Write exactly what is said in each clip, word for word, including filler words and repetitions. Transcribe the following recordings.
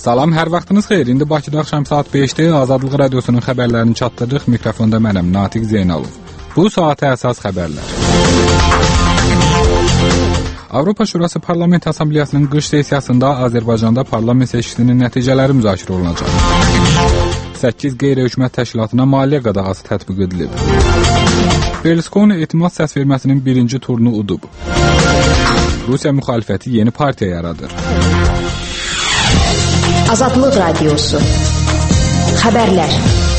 Salam, hər vaxtınız xeyir. İndi Bakıda axşam saat beşdə Azadlıq Radiosunun xəbərlərini çatdırırıq. Mikrofonda mənəm, Natiq Zeynalov. Bu saata əsas xəbərlər. Avropa Şurası Parlament Assambleyasının qış sessiyasında Azərbaycanda parlament seçkisinin nəticələri müzakirə olunacaq. səkkiz qeyri-hökumət təşkilatına maliyyə qadağası tətbiq edilib. Berlusconi etimad səs verməsinin birinci turunu udub. Rusiya müxalifəti yeni partiya yaradır. Azadlıq Radiosu. Xəbərlər.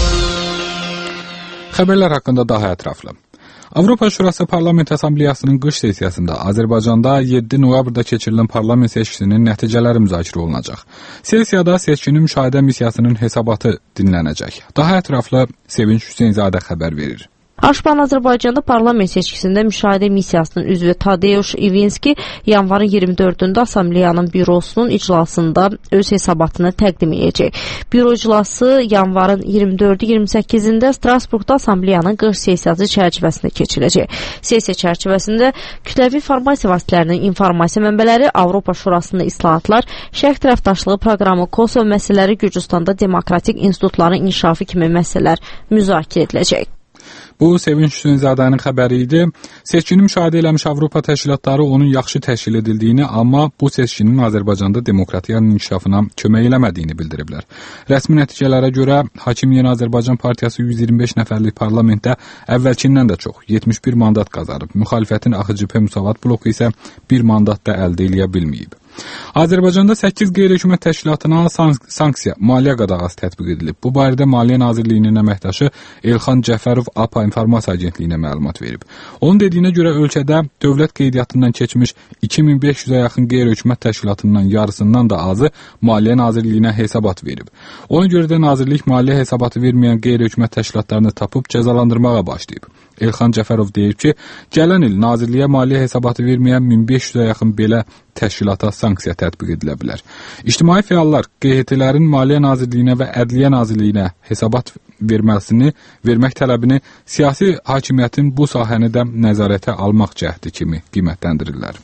Xəbərlər haqqında daha ətraflı. Avropa Şurası Parlament Assambleyasının qış sessiyasında Azərbaycanda yeddi noyabrda keçirilən parlament seçkisinin nəticələri müzakirə olunacaq. Sessiyada seçkinin müşahidə missiyasının hesabatı dinlənəcək. Daha ətraflı Sevinç Hüseynzadə xəbər verir. Aşpan Azərbaycanda parlament seçkisində müşahidə missiyasının üzvü Tadeusz Ivinski yanvarın iyirmi dördündə Assambleyanın bürosunun iclasında öz hesabatını təqdim edəcək. Büro iclası yanvarın iyirmi dördü iyirmi səkkizində Strasburqda Assambleyanın qış sessiyası çərçivəsində keçiriləcək. Sessiya çərçivəsində kütləvi informasiya vasitələrinin informasiya mənbələri, Avropa Şurasında islahatlar, şərq tərəfdaşlığı proqramı, Kosovo məsələləri, Gürcüstanda demokratik institutların inkişafı kimi məsələlər müzakirə ediləcək. Bu, Sevinç Hüseynzadənin xəbəri idi. Seçkini müşahidə eləmiş Avropa təşkilatları onun yaxşı təşkil edildiyini, amma bu seçkinin Azərbaycanda demokratiyanın inkişafına kömək eləmədiyini bildiriblər. Rəsmi nəticələrə görə, Hakim Yeni Azərbaycan Partiyası yüz iyirmi beş nəfərlik parlamentdə əvvəlkindən də çox, yetmiş bir mandat qazanıb. Müxalifətin A X C P Müsavat bloku isə bir mandat da əldə eləyə bilməyib. Azərbaycanda səkkiz qeyri-hökumət təşkilatına sanksiya, maliyyə qadağası tətbiq edilib. Bu barədə Maliyyə Nazirliyinin əməkdaşı Elxan Cəfərov A P A İnformasiya Agentliyinə məlumat verib. Onun dediyinə görə ölkədə dövlət qeydiyyatından keçmiş iki min beş yüzə yaxın qeyri-hökumət təşkilatından yarısından da azı Maliyyə Nazirliyinə hesabat verib. Ona görə də Nazirlik maliyyə hesabatı verməyən qeyri-hökumət təşkilatlarını tapıb cəzalandırmağa başlayıb. Elxan Cəfərov deyir ki, gələn il Nazirliyə maliyyə hesabatı verməyən min beş yüzə yaxın belə təşkilata sanksiya tətbiq edilə bilər. İctimai fəallar Q H T-lərin Maliyyə Nazirliyinə və Ədliyyə Nazirliyinə hesabat verməsini, vermək tələbini siyasi hakimiyyətin bu sahəni də nəzarətə almaq cəhdi kimi qiymətləndirirlər.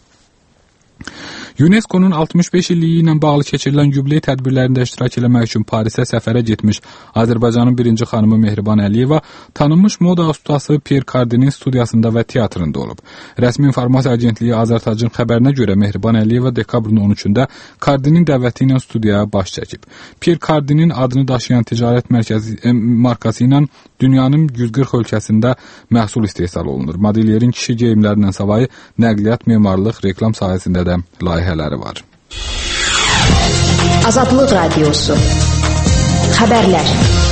UNESCO-nun altmış beş illiyi ilə bağlı keçirilən yubiley tədbirlərində iştirak eləmək üçün Parisə səfərə getmiş Azərbaycanın birinci xanımı Mehriban Əliyeva tanınmış moda ustası Pierre Cardinin studiyasında və teatrında olub. Rəsmi İnformasiya Agentliyi Azərtacın xəbərinə görə Mehriban Əliyeva dekabrın on üçündə Cardinin dəvəti ilə studiyaya baş çəkib. Pierre Cardinin adını daşıyan ticarət mərkəzi e, markası ilə dünyanın yüz qırx ölkəsində məhsul istehsal olunur. Modelyerin kişi geyimlərindən savayı nəqliyyat, memarlıq, reklam sahəsində də layihələri var. Azadlıq Radiosu. Xəbərlər.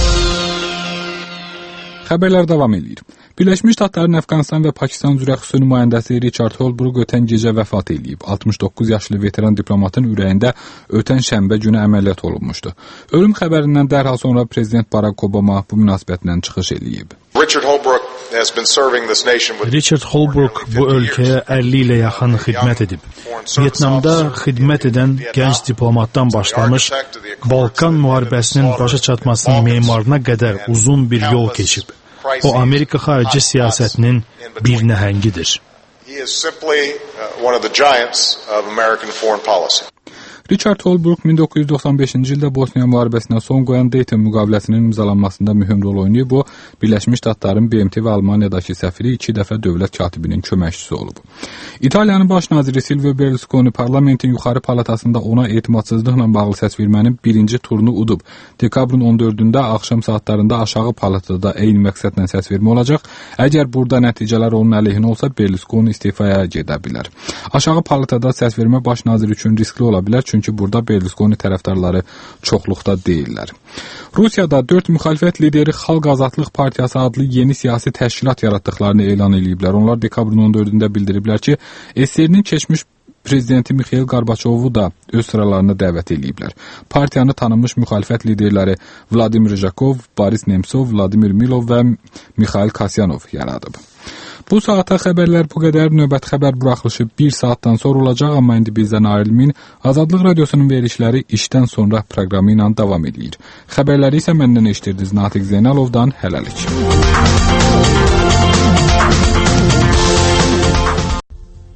Xəbərlər davam edir. Birləşmiş Ştatların Əfqanistan və Pakistan üzrə xüsusi nümayəndəsi Richard Holbrooke ötən gecə vəfat edib. altmış doqquz yaşlı veteran diplomatın ürəyində ötən şənbə günü əməliyyat olunmuşdu. Ölüm xəbərindən dərhal sonra Prezident Barack Obama bu münasibətlə çıxış edib. Richard Holbrooke has been serving this nation with Richard Holbrooke bu ölkəyə əlli ilə yaxın xidmət edib. Vyetnamda xidmət edən gənc diplomatdan başlamış, Balkan müharibəsinin başa çatmasının memarına qədər uzun bir yol keçib. O, Amerika xarici siyasətinin bir nəhəngidir. He is simply one of the giants of American foreign policy. Richard Holbrooke min doqquz yüz doxsan beşinci ildə Bosniya müharibəsinə son qoyan Dayton müqaviləsinin imzalanmasında mühüm rol oynayıb. Bu, Birləşmiş Ştatların B M T və Almaniyadakı səfiri iki dəfə dövlət katibinin köməkçisi olub. İtaliyanın baş naziri Silvio Berlusconi parlamentin yuxarı palatasında ona etimadsızlıqla bağlı səs vermənin birinci turunu udub. Dekabrın on dördündə axşam saatlarında aşağı palatada eyni məqsədlə səs vermə olacaq. Əgər burada nəticələr onun əleyhinə olsa, Berlusconi istifaya gedə bilər. Aşağı palatada səs vermə baş nazir üçün riskli ola bilər, çünki burada Berlusconi tərəfdarları çoxluqda deyirlər. Rusiyada dörd müxalifət lideri Xalq Azadlıq Partiyası adlı yeni siyasi təşkilat yaratdıqlarını elan ediblər. Onlar dekabrın on dördündə bildiriblər ki, S S R-nin keçmiş prezidenti Mixail Gorbaçovu da öz sıralarına dəvət ediblər. Partiyanı tanınmış müxalifət liderləri Vladimir Zhakov, Boris Nemtsov, Vladimir Milov və Mikhail Kasyanov yaradıb. Bu saata xəbərlər bu qədər. Növbət xəbər buraxılışı bir saatdan sonra olacaq, amma indi bizdən ayrılmayın. Azadlıq Radiosunun verilişləri işdən sonra proqramı ilə davam edir. Xəbərləri isə məndən eşitirdiniz Natiq Zeynalovdan. Hələlik.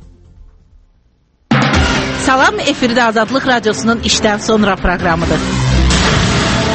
Salam, efirdə Azadlıq Radiosunun işdən sonra proqramıdır.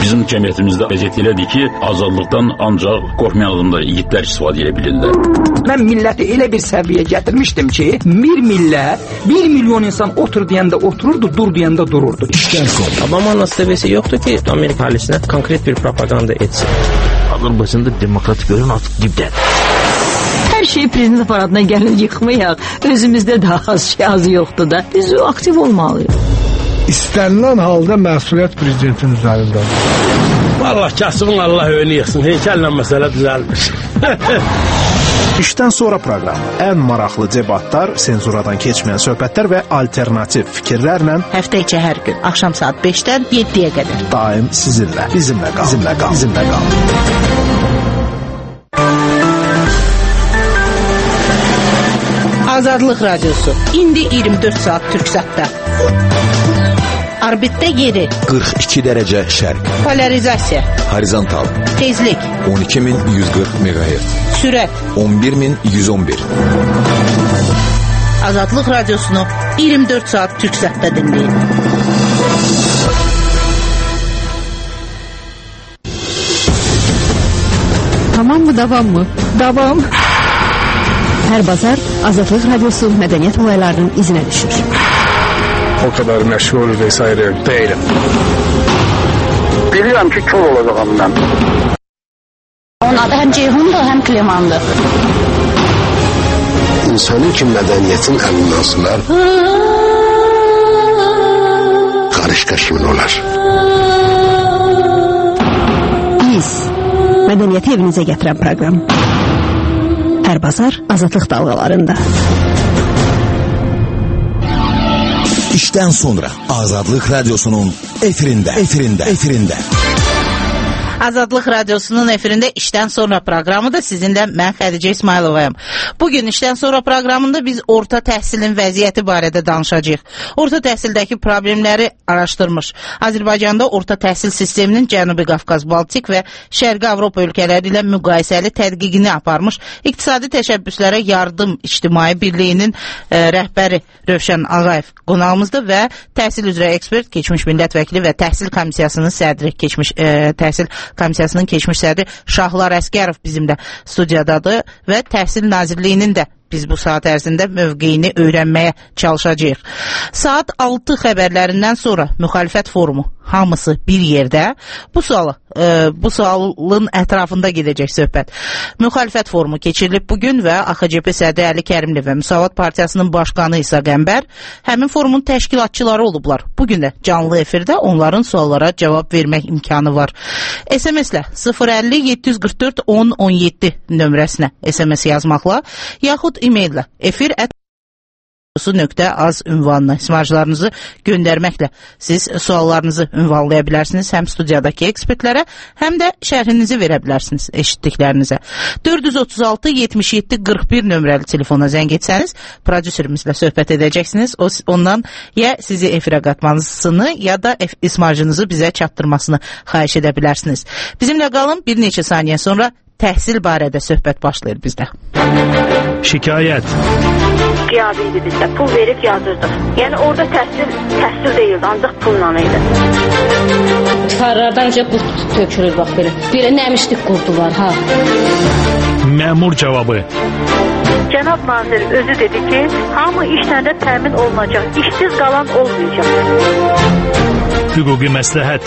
Bizim cəmiyyətimizdə vəziyyət elədir ki, azadlıqdan ancaq qorxmayan adamlar, yiğitlər istifadə edə bilirlər. Mən milləti elə bir səviyyəyə gətirmişdim ki, bir millət, bir milyon insan otur deyəndə otururdu, dur deyəndə dururdu. Obama nasibesi yoktu ki Amerika ailesine konkret bir propaganda etsin. Azərbaycanda demokrat görün artıq dibdədir. Hər şey prezident aparatına gəlin yıxmayaq. Özümüzdə daha az şey az yoxdur da. Biz aktiv olmalıyıq. İstənilən halda məsuliyyət prezidentin üzərindədir. Vallahi kasıbın Allah önü yıxsın. Heykəllə məsələ düzəlmiş. İşdən sonra proqramı. Ən maraqlı debatlar, senzuradan keçməyən söhbətlər və alternativ fikirlərlə həftə içi hər gün axşam saat beşdən yeddiyə qədər daim sizinlə, bizimlə qal, bizimlə qal, bizimlə qal. Azadlıq Radiosu. İndi iyirmi dörd saat Türksatda. Orbitdə yeri qırx iki dərəcə şərq. Polarizasiya. Horizontal. Tezlik on iki min yüz qırx meqahertz. Sürət on bir min yüz on bir. Azadlıq Radiosunu iyirmi dörd saat Türksatda dinləyin. Tamam mı, davam mı? Davam. Hər bazar Azadlıq Radiosu mədəniyyət olaylarının izinə düşür. O kadar məşğul vesaire değilim. Bilirəm ki, kör olacağım mən. Onun adı həm Ceyhundur, həm Klemandır. İnsanın ki mədəniyyətin əlindən sınar, qarışqa kimin olar? Biz, mədəniyyəti evinizə gətirən proqram. Hər bazar Azadlıq dalğalarında. İşdən sonra Azadlıq Radiosunun efirində, efirində, efirində. Azadlıq Radiosunun efirində işdən sonra proqramı da sizinlə mən Xədicə İsmayılovayam. Bugün işdən sonra proqramında biz orta təhsilin vəziyyəti barədə danışacağıq. Orta təhsildəki problemləri araşdırmış. Azərbaycanda orta təhsil sisteminin Cənubi Qafqaz, Baltik və Şərqi Avropa ölkələri ilə müqayisəli tədqiqini aparmış. İqtisadi təşəbbüslərə yardım İctimai Birliyinin e, rəhbəri Rövşən Ağayev qonağımızdır və təhsil üzrə ekspert, keçmiş millət vəkili və təhsil komissiyasının sədri, keçmiş e, təhsil komissiyasının keçmiş sədri Şahlar Əskərov bizimlə studiyadadır və Təhsil Nazirliyinin də biz bu saat ərzində mövqeyini öyrənməyə çalışacağıq. Saat altı xəbərlərindən sonra müxalifət forumu hamısı bir yerdə. Bu sualı, e, bu sualın ətrafında gedəcək söhbət. Müxalifət forumu keçirilib bugün və A X C P sədri Əli Kərimli və Müsavat Partiyasının başqanı İsa Qəmbər həmin forumun təşkilatçıları olublar. Bugün də canlı efirdə onların suallara cavab vermək imkanı var. S M S-lə sıfır əlli yeddi qırx dörd on on yeddi nömrəsinə S M S yazmaqla yaxud e-maillə efir ət .az ünvanına ismarcılarınızı göndərməklə siz suallarınızı ünvanlaya bilərsiniz. Həm studiyadakı ekspertlərə, həm də şərhinizi verə bilərsiniz eşitdiklərinizə. dörd yüz otuz altı yetmiş yeddi qırx bir nömrəli telefona zəng etsəniz, prodüserimizlə söhbət edəcəksiniz. O, ondan ya sizi efirə qatmanızını, ya da ismarcınızı bizə çatdırmasını xahiş edə bilərsiniz. Bizimlə qalın, bir neçə saniyə sonra təhsil barədə söhbət başlayır bizdə. Şikayət. Qiyabi idi bizdə, pul verib yazırdıq. Yəni orada təhsil, təhsil deyildi, ancaq pulla idi. Divarlardan önce qurt tökülür, bax belə. Belə nəmişlik qurdu var, ha. Məmur cavabı. Cənab nazir özü dedi ki, hamı işlərdə təmin olunacaq, işsiz qalan olmayacaq. Hüquqi məsləhət.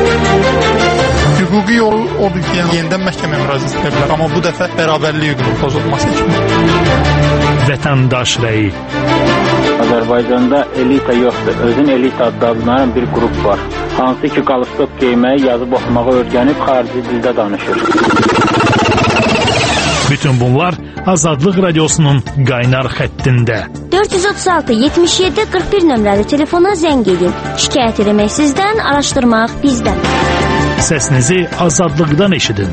Hüquqi yol odur ki, yəni yenidən məhkəməyə müraciət edə bilər, amma bu dəfə bərabərlik hüququnun pozulması kimi. Vətəndaş rəyi. Azərbaycanda elita yoxdur. Özün elita adlanan bir qrup var. Hansı ki, qalstok geyməyi, yazıb oxumağı öyrənib xarici dildə danışır. Bütün bunlar Azadlıq Radiosunun qaynar xəttində. dörd yüz otuz altı yetmiş yeddi qırx bir nömrəli telefona zəng edin. Şikayət etmək sizdən, araşdırmaq bizdən. Səsinizi azadlıqdan eşidin.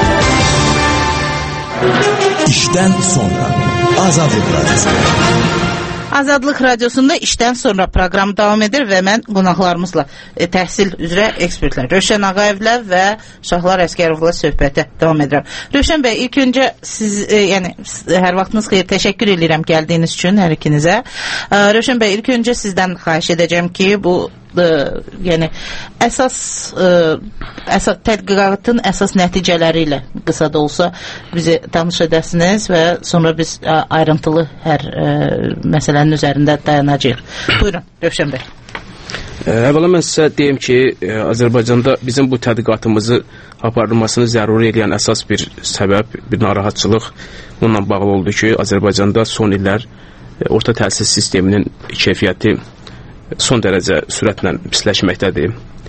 İşdən sonra Azadlıq Radiosu. Azadlıq Radiosunda işdən sonra proqram davam edir və mən qonaqlarımızla e, təhsil üzrə ekspertlər Rövşən Ağayevlə və Şahlar Əskərovla söhbətə davam edirəm. Rövşən bəy, ilk öncə siz, e, yəni hər vaxtınız xeyir, təşəkkür edirəm gəldiyiniz üçün hər ikinizə. E, Rövşən bəy, ilk öncə sizdən xahiş edəcəm ki, bu ə, yəni əsas ə, əsas tədqiqatın əsas nəticələri ilə qısa da olsa bizi tanış edəsiniz və sonra biz ə, ayrıntılı hər ə, məsələnin üzərində dayanacağıq. Buyurun, Rövşən bəy. Əvvəla mən sizə deyim ki, Azərbaycanda bizim bu tədqiqatımızı aparılmasını zəruri edən əsas bir səbəb, bir narahatçılıq onunla bağlı oldu ki, Azərbaycanda son illər orta təhsil sisteminin keyfiyyəti son dərəcə sürətlə pisləşməkdədir.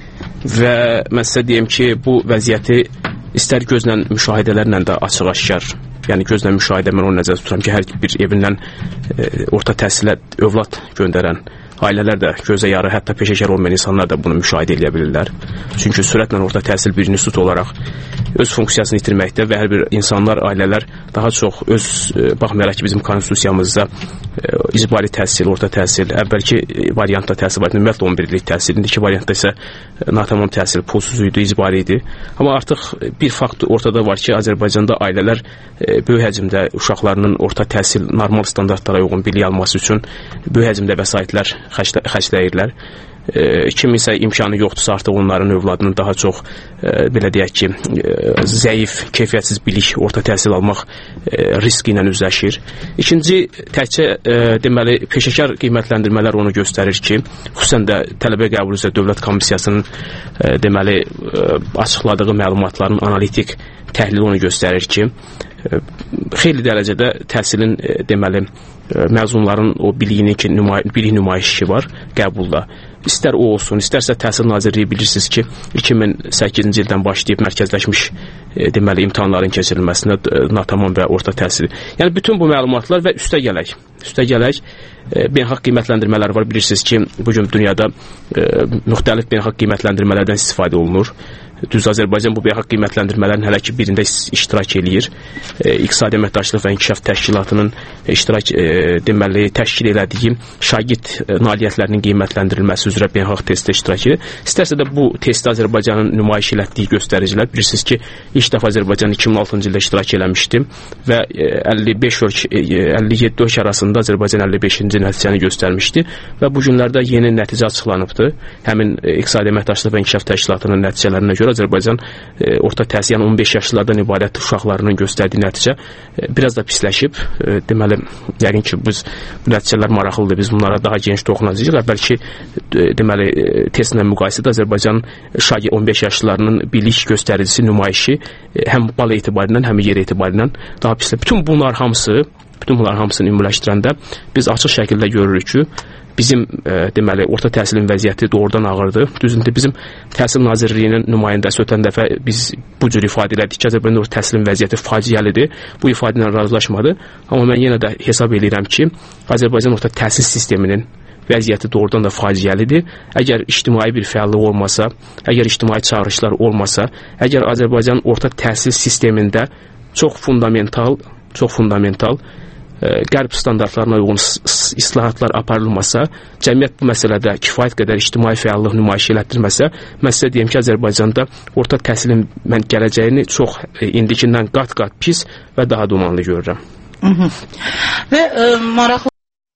Və mən sizə deyim ki, bu vəziyyəti istər gözlə müşahidələrlə də açıq-aşkar, yəni gözlə müşahidə mən onu nəzərdə tuturam ki, hər bir evindən e, orta təhsilə övlad göndərən ailələr də gözə yarı, hətta peşəkar olmayan insanlar da bunu müşahidə edə bilirlər. Çünki sürətlə orta təhsil bir institut olaraq öz funksiyasını itirməkdə və hər bir insanlar, ailələr daha çox öz, e, baxmayaraq ki, bizim konstitusiyamızda e, icbari təhsil, orta təhsil, əvvəlki variantda təhsil var, ümumiyyətlə on bir illik təhsil, indiki variantda isə natamam təhsil pulsuz idi, icbari idi. Amma artıq bir fakt ortada var ki, Azərbaycanda ailələr e, böyük həcmdə uşaqlarının orta təhsil normal standartlara uyğun bilik alması üçün böyük həcmdə vəsaitlər xərclə, xərcləyirlər. E, kiminsə imkanı yoxdursa artıq onların övladının daha çox e, belə deyək ki, e, zəif, keyfiyyətsiz bilik, orta təhsil almaq e, riski ilə üzləşir. İkinci, təkcə e, deməli, peşəkar qiymətləndirmələr onu göstərir ki, xüsusən də tələbə qəbul üzrə Dövlət Komissiyasının e, deməli, e, açıqladığı məlumatların analitik təhlili onu göstərir ki, e, xeyli dərəcədə təhsilin e, deməli, məzunların o biliyinin ki, nümay bilik nümayişi var qəbulda. İstər o olsun, istərsə Təhsil Nazirliyi bilirsiniz ki, iki min səkkizinci ildən başlayıb mərkəzləşmiş e, deməli imtahanların keçirilməsinə e, natamam və orta təhsil. Yəni bütün bu məlumatlar və üstə gələk, üstə gələk e, beynəlxalq qiymətləndirmələr var. Bilirsiniz ki, bu gün dünyada e, müxtəlif beynəlxalq qiymətləndirmələrdən istifadə olunur. Düz Azərbaycan bu beynəlxalq qiymətləndirmələrin hələ ki birində iştirak eləyir. E, İqtisadi Əməkdaşlıq və İnkişaf Təşkilatının iştirak e, deməli təşkil elədiyi şagird e, nailiyyətlərinin qiymətləndirilməsi üzrə beynəlxalq testdə iştirak edir. İstərsə də bu testdə Azərbaycanın nümayiş etdiyi göstəricilər, bilirsiniz ki, ilk dəfə Azərbaycan iki min altıncı ildə iştirak eləmişdi və e, əlli beş ölkə, e, əlli yeddi ölkə arasında Azərbaycan əlli beşinci nəticəni göstərmişdi və bu günlərdə yeni nəticə açıqlanıbdı. Həmin e, İqtisadi Əməkdaşlıq və İnkişaf Təşkilatının nəticələrinə görə Azərbaycan e, orta təhsil, yəni on beş yaşlılardan ibarət uşaqlarının göstərdiyi nəticə e, biraz da pisləşib. E, deməli, yəqin ki, biz bu nəticələr maraqlıdır. Biz bunlara daha geniş toxunacağıq. Əvvəlki e, deməli, e, testlə müqayisədə Azərbaycan şagird on beş yaşlılarının bilik göstəricisi nümayişi e, həm bal etibarilə, həm yer etibarilə daha pislə. Bütün bunlar hamısı, bütün bunlar hamısını ümumiləşdirəndə biz açıq şəkildə görürük ki, bizim e, deməli orta təhsilin vəziyyəti doğrudan ağırdır. Düzündə bizim Təhsil Nazirliyinin nümayəndəsi ötən dəfə biz bu cür ifadə elədik ki, Azərbaycanda orta təhsilin vəziyyəti faciəlidir. Bu ifadə ilə razılaşmadı. Amma mən yenə də hesab edirəm ki, Azərbaycan orta təhsil sisteminin vəziyyəti doğrudan da faciəlidir. Əgər ictimai bir fəallıq olmasa, əgər ictimai çağırışlar olmasa, əgər Azərbaycan orta təhsil sistemində çox fundamental, çox fundamental qərb standartlarına uyğun islahatlar aparılmasa, cəmiyyət bu məsələdə kifayət qədər ictimai fəallıq nümayiş elətdirməsə, mən sizə deyim ki, Azərbaycanda orta təhsilin mən gələcəyini çox indikindən qat-qat pis və daha dumanlı görürəm. Hı -hı. Və ə, maraqlı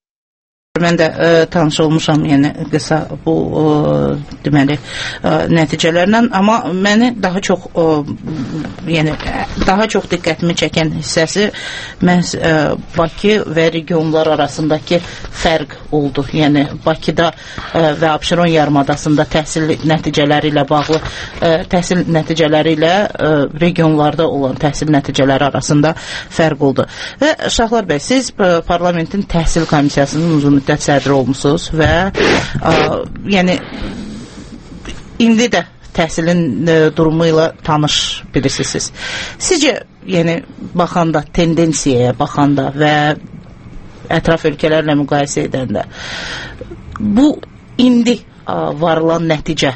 mən də ə, tanış olmuşam, yəni qısa bu ə, deməli ə, nəticələrlə, amma məni daha çox ə, yəni daha çox diqqətimi çəkən hissəsi məhz ə, Bakı və regionlar arasındakı fərq oldu. Yəni Bakıda ə, və Abşeron yarımadasında təhsil nəticələri ilə bağlı ə, təhsil nəticələri ilə ə, regionlarda olan təhsil nəticələri arasında fərq oldu. Və Şahlar bəy, siz ə, parlamentin təhsil komissiyasının uzun müddət sədri olmusunuz və ə, yəni indi də təhsilin ə, durumu ilə tanış birisiniz. Sizcə, yəni baxanda, tendensiyaya baxanda və ətraf ölkələrlə müqayisə edəndə bu indi ə, varılan nəticə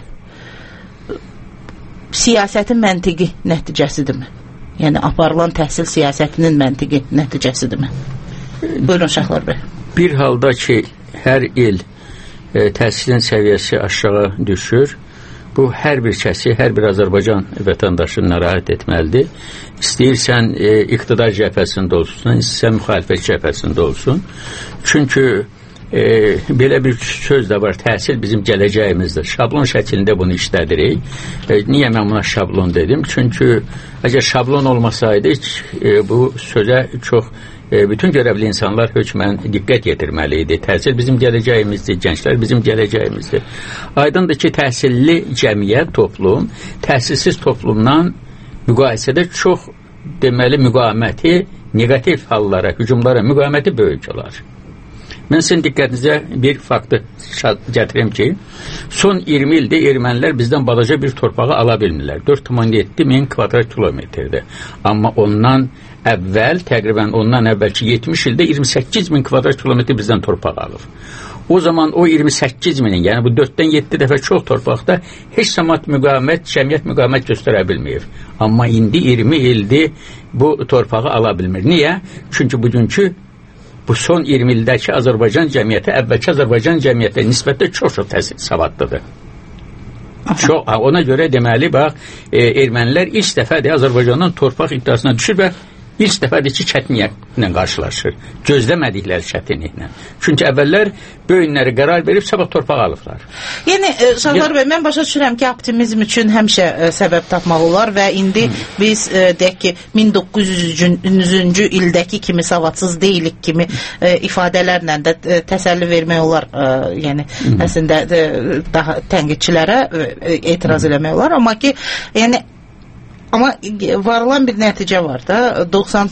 siyasətin məntiqi nəticəsidirmi? Yəni aparılan təhsil siyasətinin məntiqi nəticəsidirmi? Buyurun Şahlar bəy. Bir halda ki, hər il e, təhsilin səviyyəsi aşağı düşür, bu hər bir kəsi, hər bir Azərbaycan vətəndaşını narahat etməlidir. İstəyirsən e, iqtidar cəbhəsində olsun, istəyirsən müxalifət cəbhəsində olsun. Çünki e, belə bir söz də var, təhsil bizim gələcəyimizdir. Şablon şəklində bunu işlədirik. E, niyə mən buna şablon dedim? Çünki əgər şablon olmasaydı, e, bu sözə çox e, bütün görevli insanlar hökmən diqqət yetirməli idi. Təhsil bizim gələcəyimizdir, gənclər bizim gələcəyimizdir. Aydındır ki, təhsilli cəmiyyət, toplum, təhsilsiz toplumdan müqayisədə çox deməli müqaviməti, negativ hallara, hücumlara müqaviməti böyük olar. Mən sizin diqqətinizə bir faktı gətirim ki, son iyirmi ildə ermənilər bizdən balaca bir torpağı ala bilmirlər. dörd nöqtə yeddi min kvadrat kilometrdir. Amma ondan əvvəl, təqribən ondan əvvəlki yetmiş ildə iyirmi səkkiz min kvadrat kilometr bizdən torpaq alır. O zaman o iyirmi səkkiz minin, yəni bu dörddən yeddi dəfə çox torpaqda heç zaman müqavimət, cəmiyyət müqavimət göstərə bilməyir. Amma indi iyirmi ildir bu torpağı ala bilmir. Niyə? Çünki bugünkü bu son iyirmi ildəki Azərbaycan cəmiyyəti əvvəlki Azərbaycan cəmiyyətə nisbətdə çox-çox təsir savadlıdır. Çox, ona görə deməli, bax, e, ermənilər ilk dəfədir Azərbaycandan torpaq iddiasına düşür və ilk dəfədir ki, çətinliklə qarşılaşır. Gözləmədikləri çətinliklə. Çünki əvvəllər böyünləri qərar verib sabah torpaq alıblar. Yəni, Şahlar bəy, mən başa düşürəm ki, optimizm üçün həmişə ə, səbəb tapmaq olar və indi hmm. biz ə, deyək ki, min doqquz yüzüncü ildəki kimi savadsız deyilik kimi ə, ifadələrlə də ə, təsəlli vermək olar. Ə, yəni, hmm. əslində ə, daha tənqidçilərə ə, etiraz eləmək olar. Amma ki, yəni, amma varılan bir nəticə var da, doxsan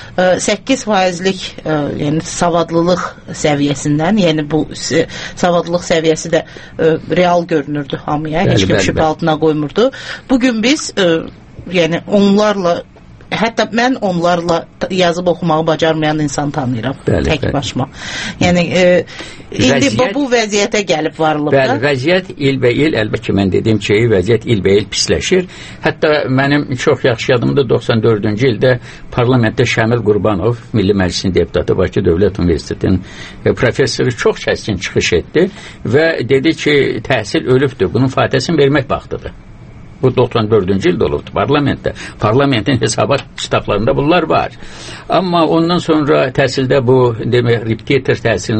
səkkiz faizlik yəni savadlılıq səviyyəsindən, yəni bu savadlılıq səviyyəsi də real görünürdü hamıya, heç kim şübhə altına qoymurdu. Bugün biz yəni onlarla, hətta mən onlarla yazıb oxumağı bacarmayan insan tanıyıram, bəli, tək bəli. Başıma. Yəni, e, indi vəziyyət, bu vəziyyətə gəlib varlıqda. Bəli, vəziyyət ilbə-il, əlbəttə mən dediyim ki, vəziyyət ilbə-il pisləşir. Hətta mənim çox yaxşı yadımda doxsan dördüncü ildə parlamentdə Şəmil Qurbanov, Milli Məclisin deputatı, Bakı Dövlət Universitetinin professoru çox kəskin çıxış etdi və dedi ki, təhsil ölübdür, bunun fatihəsini vermək vaxtıdır. Bu doxsan dördüncü ildə olubdu parlamentdə. Parlamentin hesabat kitablarında bunlar var. Amma ondan sonra təhsildə bu demək repetitor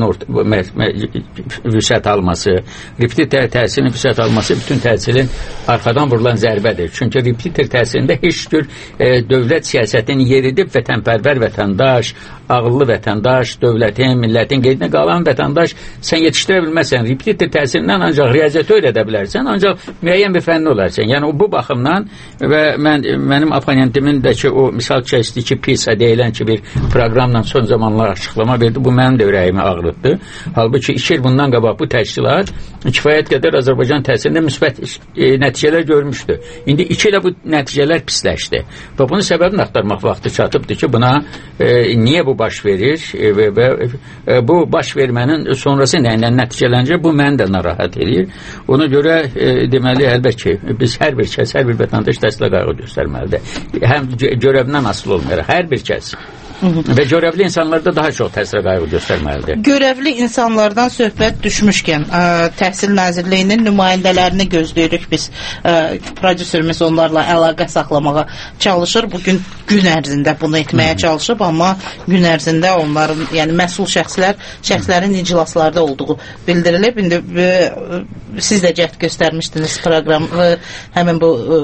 təhsilinin vüsət alması, repetitor təhsilinin vüsət alması bütün təhsilin arxadan vurulan zərbədir. Çünki repetitor təhsilində heç cür e, dövlət siyasətini yeridib vətənpərvər vətəndaş, ağıllı vətəndaş, dövlətin, millətin qeydinə qalan vətəndaş sən yetişdirə bilməzsən. Repetitor təhsilindən ancaq riyaziyyatı öyrədə bilərsən, ancaq müəyyən bir fənni olarsan. Yəni bu baxımdan və mən mənim oponentimin də ki o misal kəsdi ki PISA deyilən ki bir proqramla son zamanlar açıqlama verdi. Bu mənim də ürəyimi ağrıtdı. Halbuki iki il bundan qabaq bu təşkilat kifayət qədər Azərbaycan təhsilində müsbət e, nəticələr görmüşdü. İndi iki ilə bu nəticələr pisləşdi. Və bunun səbəbini axtarmaq vaxtı çatıbdır ki buna e, niyə bu baş verir e, və, və e, bu baş vermənin sonrası nə ilə nəticələnəcək bu məni də narahat edir. Ona görə e, deməli əlbəttə ki biz hər bir kəs, hər bir vətəndaş təhsilə qayğı göstərməlidir. Həm görəvindən asılı olmayaraq, hər bir kəs. Və görevli insanlarda daha çox təsirə qayğı göstərməlidir. Görevli insanlardan söhbət düşmüşkən, ə, Təhsil Nazirliyinin nümayəndələrini gözləyirik biz. Ə, prodüserimiz onlarla əlaqə saxlamağa çalışır. Bugün gün ərzində bunu etməyə Hı. çalışıb, amma gün ərzində onların, yəni məsul şəxslər, şəxslərin iclaslarda olduğu bildirilib. İndi ə, siz də cəhd göstərmişdiniz proqram, ə, həmin bu ə,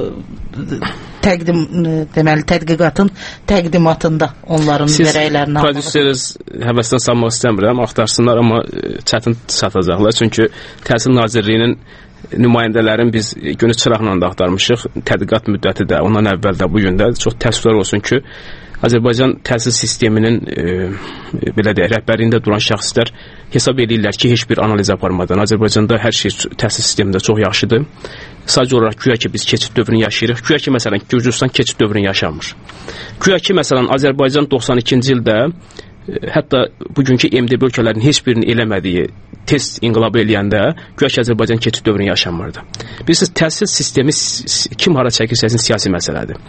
təqdim, deməli, tədqiqatın təqdimatında onların verəklərini almaq. Siz prodüseriz həvəsdən salmaq istəmirəm, axtarsınlar, amma çətin satacaqlar. Çünki Təhsil Nazirliyinin nümayəndələrin biz günü çıraqla da axtarmışıq. Tədqiqat müddəti də, ondan əvvəl də, bugün də çox təəssüflər olsun ki, Azərbaycan təhsil sisteminin e, belə deyək, rəhbərliyində duran şəxslər hesab edirlər ki, heç bir analiz aparmadan Azərbaycanda hər şey təhsil sistemində çox yaxşıdır. Sadəcə olaraq güya ki biz keçid dövrünü yaşayırıq. Güya ki məsələn Gürcüstan keçid dövrünü yaşamır. Güya ki məsələn Azərbaycan doxsan ikinci ildə hətta bugünkü M D B ölkələrin heç birinin eləmədiyi test inqilabı eləyəndə güya ki Azərbaycan keçid dövrünü yaşamırdı. Bilirsiniz, təhsil sistemi kim hara çəkirsə siyasi məsələdir.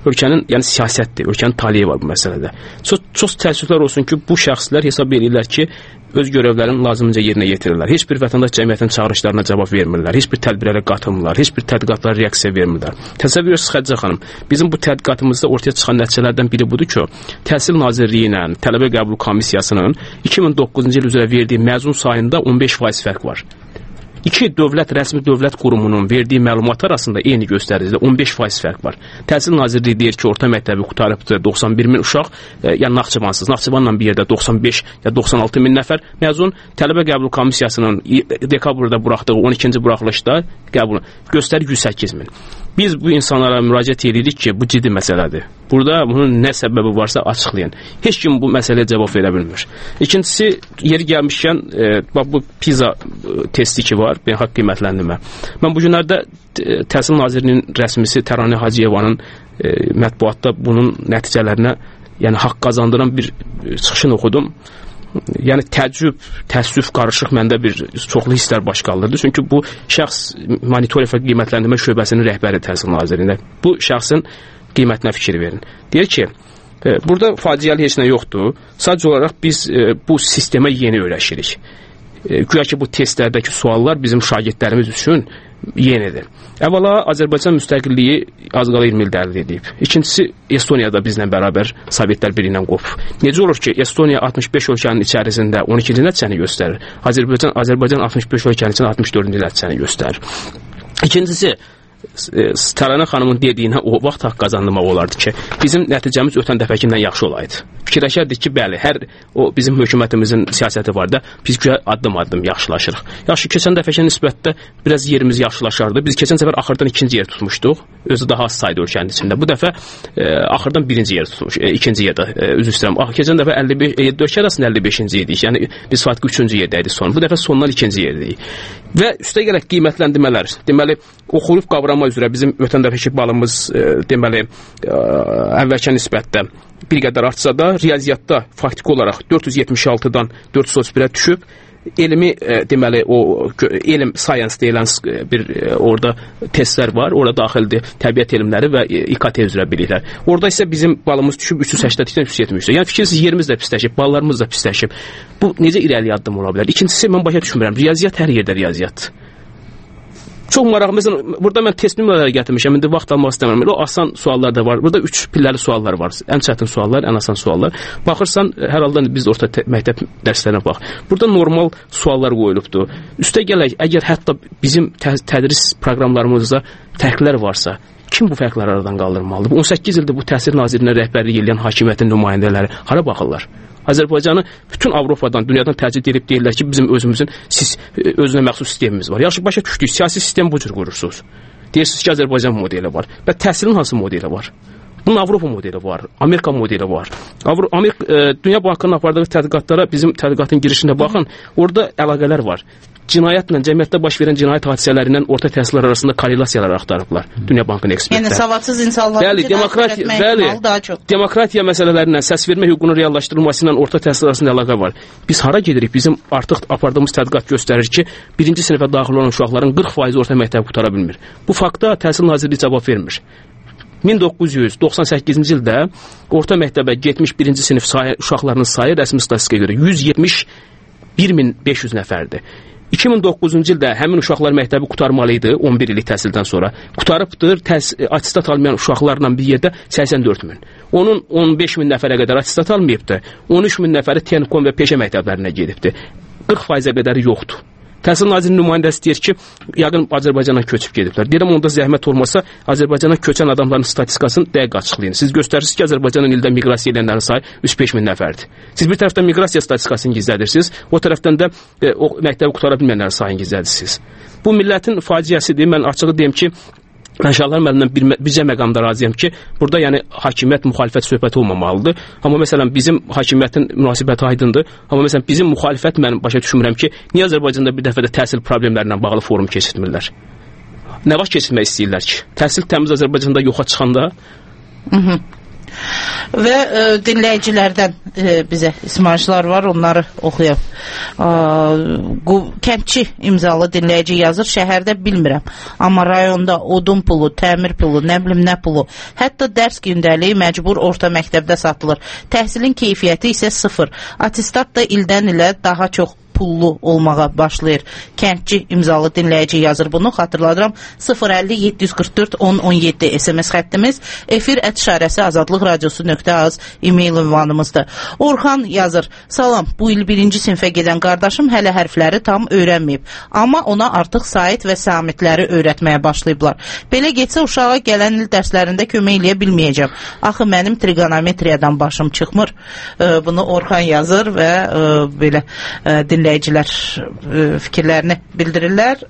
ölkənin, yəni siyasətdir, ölkənin taleyi var bu məsələdə. Çox, çox təəssüflər olsun ki, bu şəxslər hesab edirlər ki, öz görevlərini lazımınca yerinə yetirirlər. Heç bir vətəndaş cəmiyyətin çağırışlarına cavab vermirlər, heç bir tədbirlərə qatılmırlar, heç bir tədqiqatlara reaksiya vermirlər. Təsəvvür edirsiniz Xədicə xanım, bizim bu tədqiqatımızda ortaya çıxan nəticələrdən biri budur ki, Təhsil Nazirliyi ilə Tələbə Qəbul Komissiyasının iki min doqquzuncu il üzrə verdiyi məzun sayında on beş faiz fərq var. İki dövlət, rəsmi dövlət qurumunun verdiyi məlumat arasında eyni göstəricidə on beş faiz fərq var. Təhsil Nazirliyi deyir ki, orta məktəbi qutarıbdır doxsan bir min uşaq, e, yəni Naxçıvansız, Naxçıvanla bir yerdə doxsan beş ya doxsan altı min nəfər məzun. Tələbə Qəbul Komissiyasının dekabrda buraxdığı on ikinci buraxılışda qəbul göstərir yüz səkkiz min. Biz bu insanlara müraciət edirik ki, bu ciddi məsələdir. Burada bunun nə səbəbi varsa açıqlayın. Heç kim bu məsələyə cavab verə bilmir. İkincisi, yeri gəlmişkən, e, bax bu PISA testi ki var, beynəlxalq qiymətləndirmə. Mən bu günlərdə e, Təhsil Nazirinin rəsmisi Təranə Hacıyevanın e, mətbuatda bunun nəticələrinə, yəni haqq qazandıran bir çıxışını oxudum. Yəni təəccüb, təəssüf, qarışıq məndə bir çoxlu hisslər baş qaldırdı. Çünki bu şəxs monitorinq və qiymətləndirmə şöbəsinin rəhbəri Təhsil Nazirliyində. Bu şəxsin qiymətinə fikir verin. Deyir ki, e, burada faciəli heç nə yoxdur. Sadəcə olaraq biz e, bu sistemə yeni öyrəşirik. E, güya ki, bu testlərdəki suallar bizim şagirdlərimiz üçün yenidir. Əvvəla, Azərbaycan müstəqilliyi az qala iyirmi ildə əldə edib. İkincisi, Estoniyada bizlə bərabər Sovetlər Birliyi ilə qopub. Necə olur ki, Estoniya altmış beş ölkənin içərisində on ikinci nəticəni göstərir. Azərbaycan, Azərbaycan altmış beş ölkənin içində altmış dördüncü nəticəni göstərir. İkincisi, Təranə xanımın dediyinə o vaxt haqq qazandırmaq olardı ki, bizim nəticəmiz ötən dəfəkindən yaxşı olaydı. Fikirləşərdik ki, bəli, hər o bizim hökumətimizin siyasəti var da, biz güya addım-addım yaxşılaşırıq. Yaxşı, keçən dəfəki nisbətdə biraz yerimiz yaxşılaşardı. Biz keçən səfər axırdan ikinci yer tutmuşduq. Özü daha az saydı ölkənin içində. Bu dəfə e, axırdan birinci yer tutmuş, e, ikinci yerdə, e, üzr istəyirəm. Ah, keçən dəfə əlli beş, yeddi ölkə arasında əlli beşinci idik. Yəni biz faktiki üçüncü yerdəydik son. Bu dəfə sondan ikinci yerdəyik. Və üstə gələk qiymətləndirmələr. Deməli, o xuruf qavrama üzrə bizim ötən dəfəki balımız e, deməli e, əvvəlki nisbətdə bir qədər artsa da, riyaziyyatda faktiki olaraq dörd yüz yetmiş altıdan dörd yüz otuz birə düşüb. Elmi e, deməli o elm science deyilən bir e, orada testlər var. Orada daxildir təbiət elmləri və e, İ K T üzrə biliklər. Orada isə bizim balımız düşüb üç yüz səksənddən üç yüz yetmiş üçə. Yəni fikirsiz yerimiz də pisləşib, ballarımız da pisləşib. Bu necə irəli addım ola bilər? İkincisi, mən başa düşmürəm. Riyaziyyat hər yerdə riyaziyyatdır. Çox maraqlı. Məsələn, burada mən test nümunələri gətirmişəm. İndi vaxt almaq istəmirəm. O asan suallar da var. Burada üç pilləli suallar var. Ən çətin suallar, ən asan suallar. Baxırsan, hər halda biz orta məktəb dərslərinə bax. Burada normal suallar qoyulubdur. Üstə gələk, əgər hətta bizim tədris proqramlarımızda fərqlər varsa, kim bu fərqləri aradan qaldırmalıdır? On səkkiz ildir bu Təhsil Nazirinə rəhbərlik edən hakimiyyətin nümayəndələri hara baxırlar? Azərbaycanı bütün Avropadan, dünyadan təcrid edib deyirlər ki, bizim özümüzün siz, özünə məxsus sistemimiz var. Yaxşı, başa düşdük, siyasi sistem bu cür qurursunuz. Deyirsiniz ki, Azərbaycan modeli var. Və təhsilin hansı modeli var? Bunun Avropa modeli var, Amerika modeli var. Avro Amerika, e, Dünya Bankının apardığı tədqiqatlara, bizim tədqiqatın girişində baxın, orada əlaqələr var. Cinayətlə, cəmiyyətdə baş verən cinayət hadisələrindən orta təhsillər arasında korrelasiyalar axtarıblar. Dünya Bankının ekspertləri. Yəni savadsız insanların bəli, demokratiya, bəli, daha çox. Demokratiya məsələlərindən, səs vermə hüququnun reallaşdırılması ilə orta təhsil arasında əlaqə var. Biz hara gedirik? Bizim artıq apardığımız tədqiqat göstərir ki, birinci sinifə daxil olan uşaqların qırx faizi orta məktəbi qutara bilmir. Bu faktda Təhsil Nazirliyi cavab vermir. min doqquz yüz doxsan səkkizinci ildə orta məktəbə getmiş birinci sinif sayı, uşaqlarının sayı rəsmi statistikaya görə yüz yetmiş bir min beş yüz nəfərdir. iki min doqquzuncu ildə həmin uşaqlar məktəbi qutarmalı idi on bir illik təhsildən sonra. Qutarıbdır, attestat almayan uşaqlarla bir yerdə səksən dörd min. Onun on beş min nəfərə qədər attestat almayıbdır. on üç min nəfəri texnikum və peşə məktəblərinə gedibdir. qırx faizə qədəri yoxdur. Təhsil Nazirinin nümayəndəsi deyir ki, yəqin Azərbaycana köçüb gediblər. Deyirəm, onda zəhmət olmasa Azərbaycana köçən adamların statistikasını dəqiq açıqlayın. Siz göstərirsiniz ki, Azərbaycanın ildə miqrasiya edənlərin sayı üç beş min nəfərdir. Siz bir tərəfdən miqrasiya statistikasını gizlədirsiniz, o tərəfdən də e, o məktəbi qutara bilməyənlərin sayını gizlədirsiniz. Bu millətin faciəsidir. Mən açığı deyim ki, mən Şahlar müəllimdən bir, bircə məqamda razıyam ki, burada yəni hakimiyyət müxalifət söhbəti olmamalıdır. Amma məsələn bizim hakimiyyətin münasibəti aydındır. Amma məsələn bizim müxalifət mən başa düşmürəm ki, niyə Azərbaycanda bir dəfə də təhsil problemlərindən bağlı forum keçirtmirlər? Nə vaxt keçirmək istəyirlər ki? Təhsil təmiz Azərbaycanda yoxa çıxanda? Mhm. Və e, dinləyicilərdən e, bizə ismarışlar var, onları oxuyaq. Kəndçi imzalı dinləyici yazır, şəhərdə bilmirəm, amma rayonda odun pulu, təmir pulu, nə bilim nə pulu, hətta dərs gündəliyi məcbur orta məktəbdə satılır. Təhsilin keyfiyyəti isə sıfır. Atestat da ildən ilə daha çox pullu olmağa başlayır. Kəndçi imzalı dinləyici yazır bunu. Xatırladıram, sıfır əlli yeddi yüz qırx dörd on on yeddi S M S xəttimiz, efir ət işarəsi azadlıq radiosu nöqtə az e-mail ünvanımızdır. Orxan yazır, salam, bu il birinci sinfə gedən qardaşım hələ hərfləri tam öyrənməyib, amma ona artıq sait və samitləri öyrətməyə başlayıblar. Belə getsə uşağa gələn il dərslərində kömək eləyə bilməyəcəm. Axı mənim trigonometriyadan başım çıxmır. Bunu Orxan yazır və belə dinləyicilər fikirlərini bildirirlər.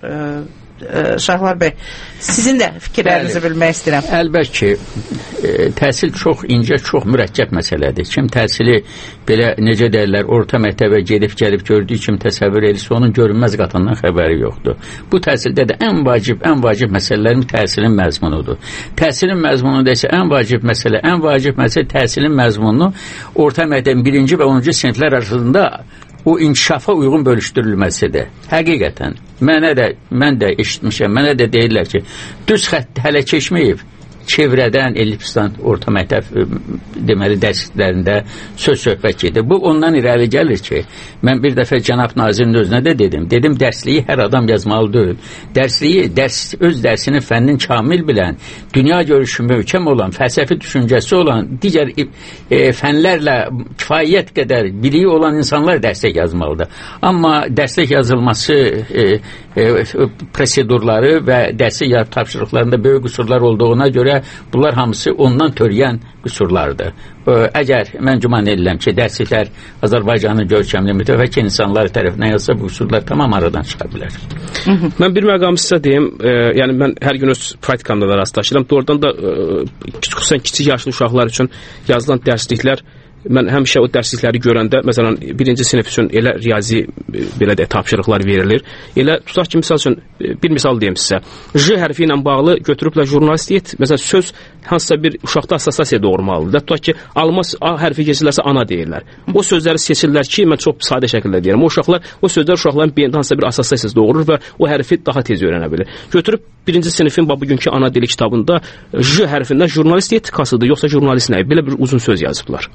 Şahlar bəy, sizin də fikirlərinizi bilmək istəyirəm. Əlbəttə ki, e, təhsil çox incə, çox mürəkkəb məsələdir. Kim təhsili belə, necə deyirlər, orta məktəbə gedib gəlib gördüyü kimi təsəvvür edirsə, onun görünməz qatından xəbəri yoxdur. Bu təhsildə də ən vacib, ən vacib məsələlərin təhsilin məzmunudur. Təhsilin məzmunu desə, ən vacib məsələ, ən vacib məsələ təhsilin məzmununu orta məktəbin birinci və onuncu siniflər arasında o inkişafa uyğun bölüşdürülməsidir. Həqiqətən, mənə də, mən də eşitmişəm, mənə də deyirlər ki, düz xətt hələ keçməyib, çevrədən, ellipsdən orta məktəb deməli dərslərində söz söhbət gedir. Bu ondan irəli gəlir ki, mən bir dəfə cənab nazirin özünə də dedim. Dedim, dərsliyi hər adam yazmalı deyil. Dərsliyi, dərs, öz dərsinin fənnin kamil bilən, dünya görüşü möhkəm olan, fəlsəfi düşüncəsi olan, digər e, fənlərlə kifayət qədər biliyi olan insanlar dərslik yazmalıdır. Amma dərslik yazılması e, e, prosedurları və dərslik tapşırıqlarında böyük qüsurlar olduğuna görə bunlar hamısı ondan törəyən qüsurlardır. Əgər mən güman edirəm ki, dərsliklər Azərbaycanın görkəmli mütəfəkkir insanları tərəfindən yazsa, bu qüsurlar tamam aradan çıxa bilər. Mən bir məqamı sizə deyim, e, yəni mən hər gün öz praktikamda da rastlaşıram. Doğrudan da e, xüsusən kiçik yaşlı uşaqlar üçün yazılan dərsliklər, mən həmişə o dərslikləri görəndə, məsələn, birinci sinif üçün elə riyazi belə də tapşırıqlar verilir. Elə tutaq ki, misal üçün, bir misal deyim sizə. J hərfi ilə bağlı götürüblər jurnalistiyyət, məsələn, söz hansısa bir uşaqda assosiasiya doğurmalıdır. Tutaq ki, almaz A hərfi keçilərsə ana deyirlər. O sözləri seçirlər ki, mən çox sadə şəkildə deyirəm. O uşaqlar, o sözlər uşaqların beyində hansısa bir assosiasiyası doğurur və o hərfi daha tez öyrənə bilir. Götürüb birinci sinifin bugünkü ana dili kitabında J hərfindən jurnalist etikasıdır, yoxsa jurnalist nəyi? Belə bir uzun söz yazıblar.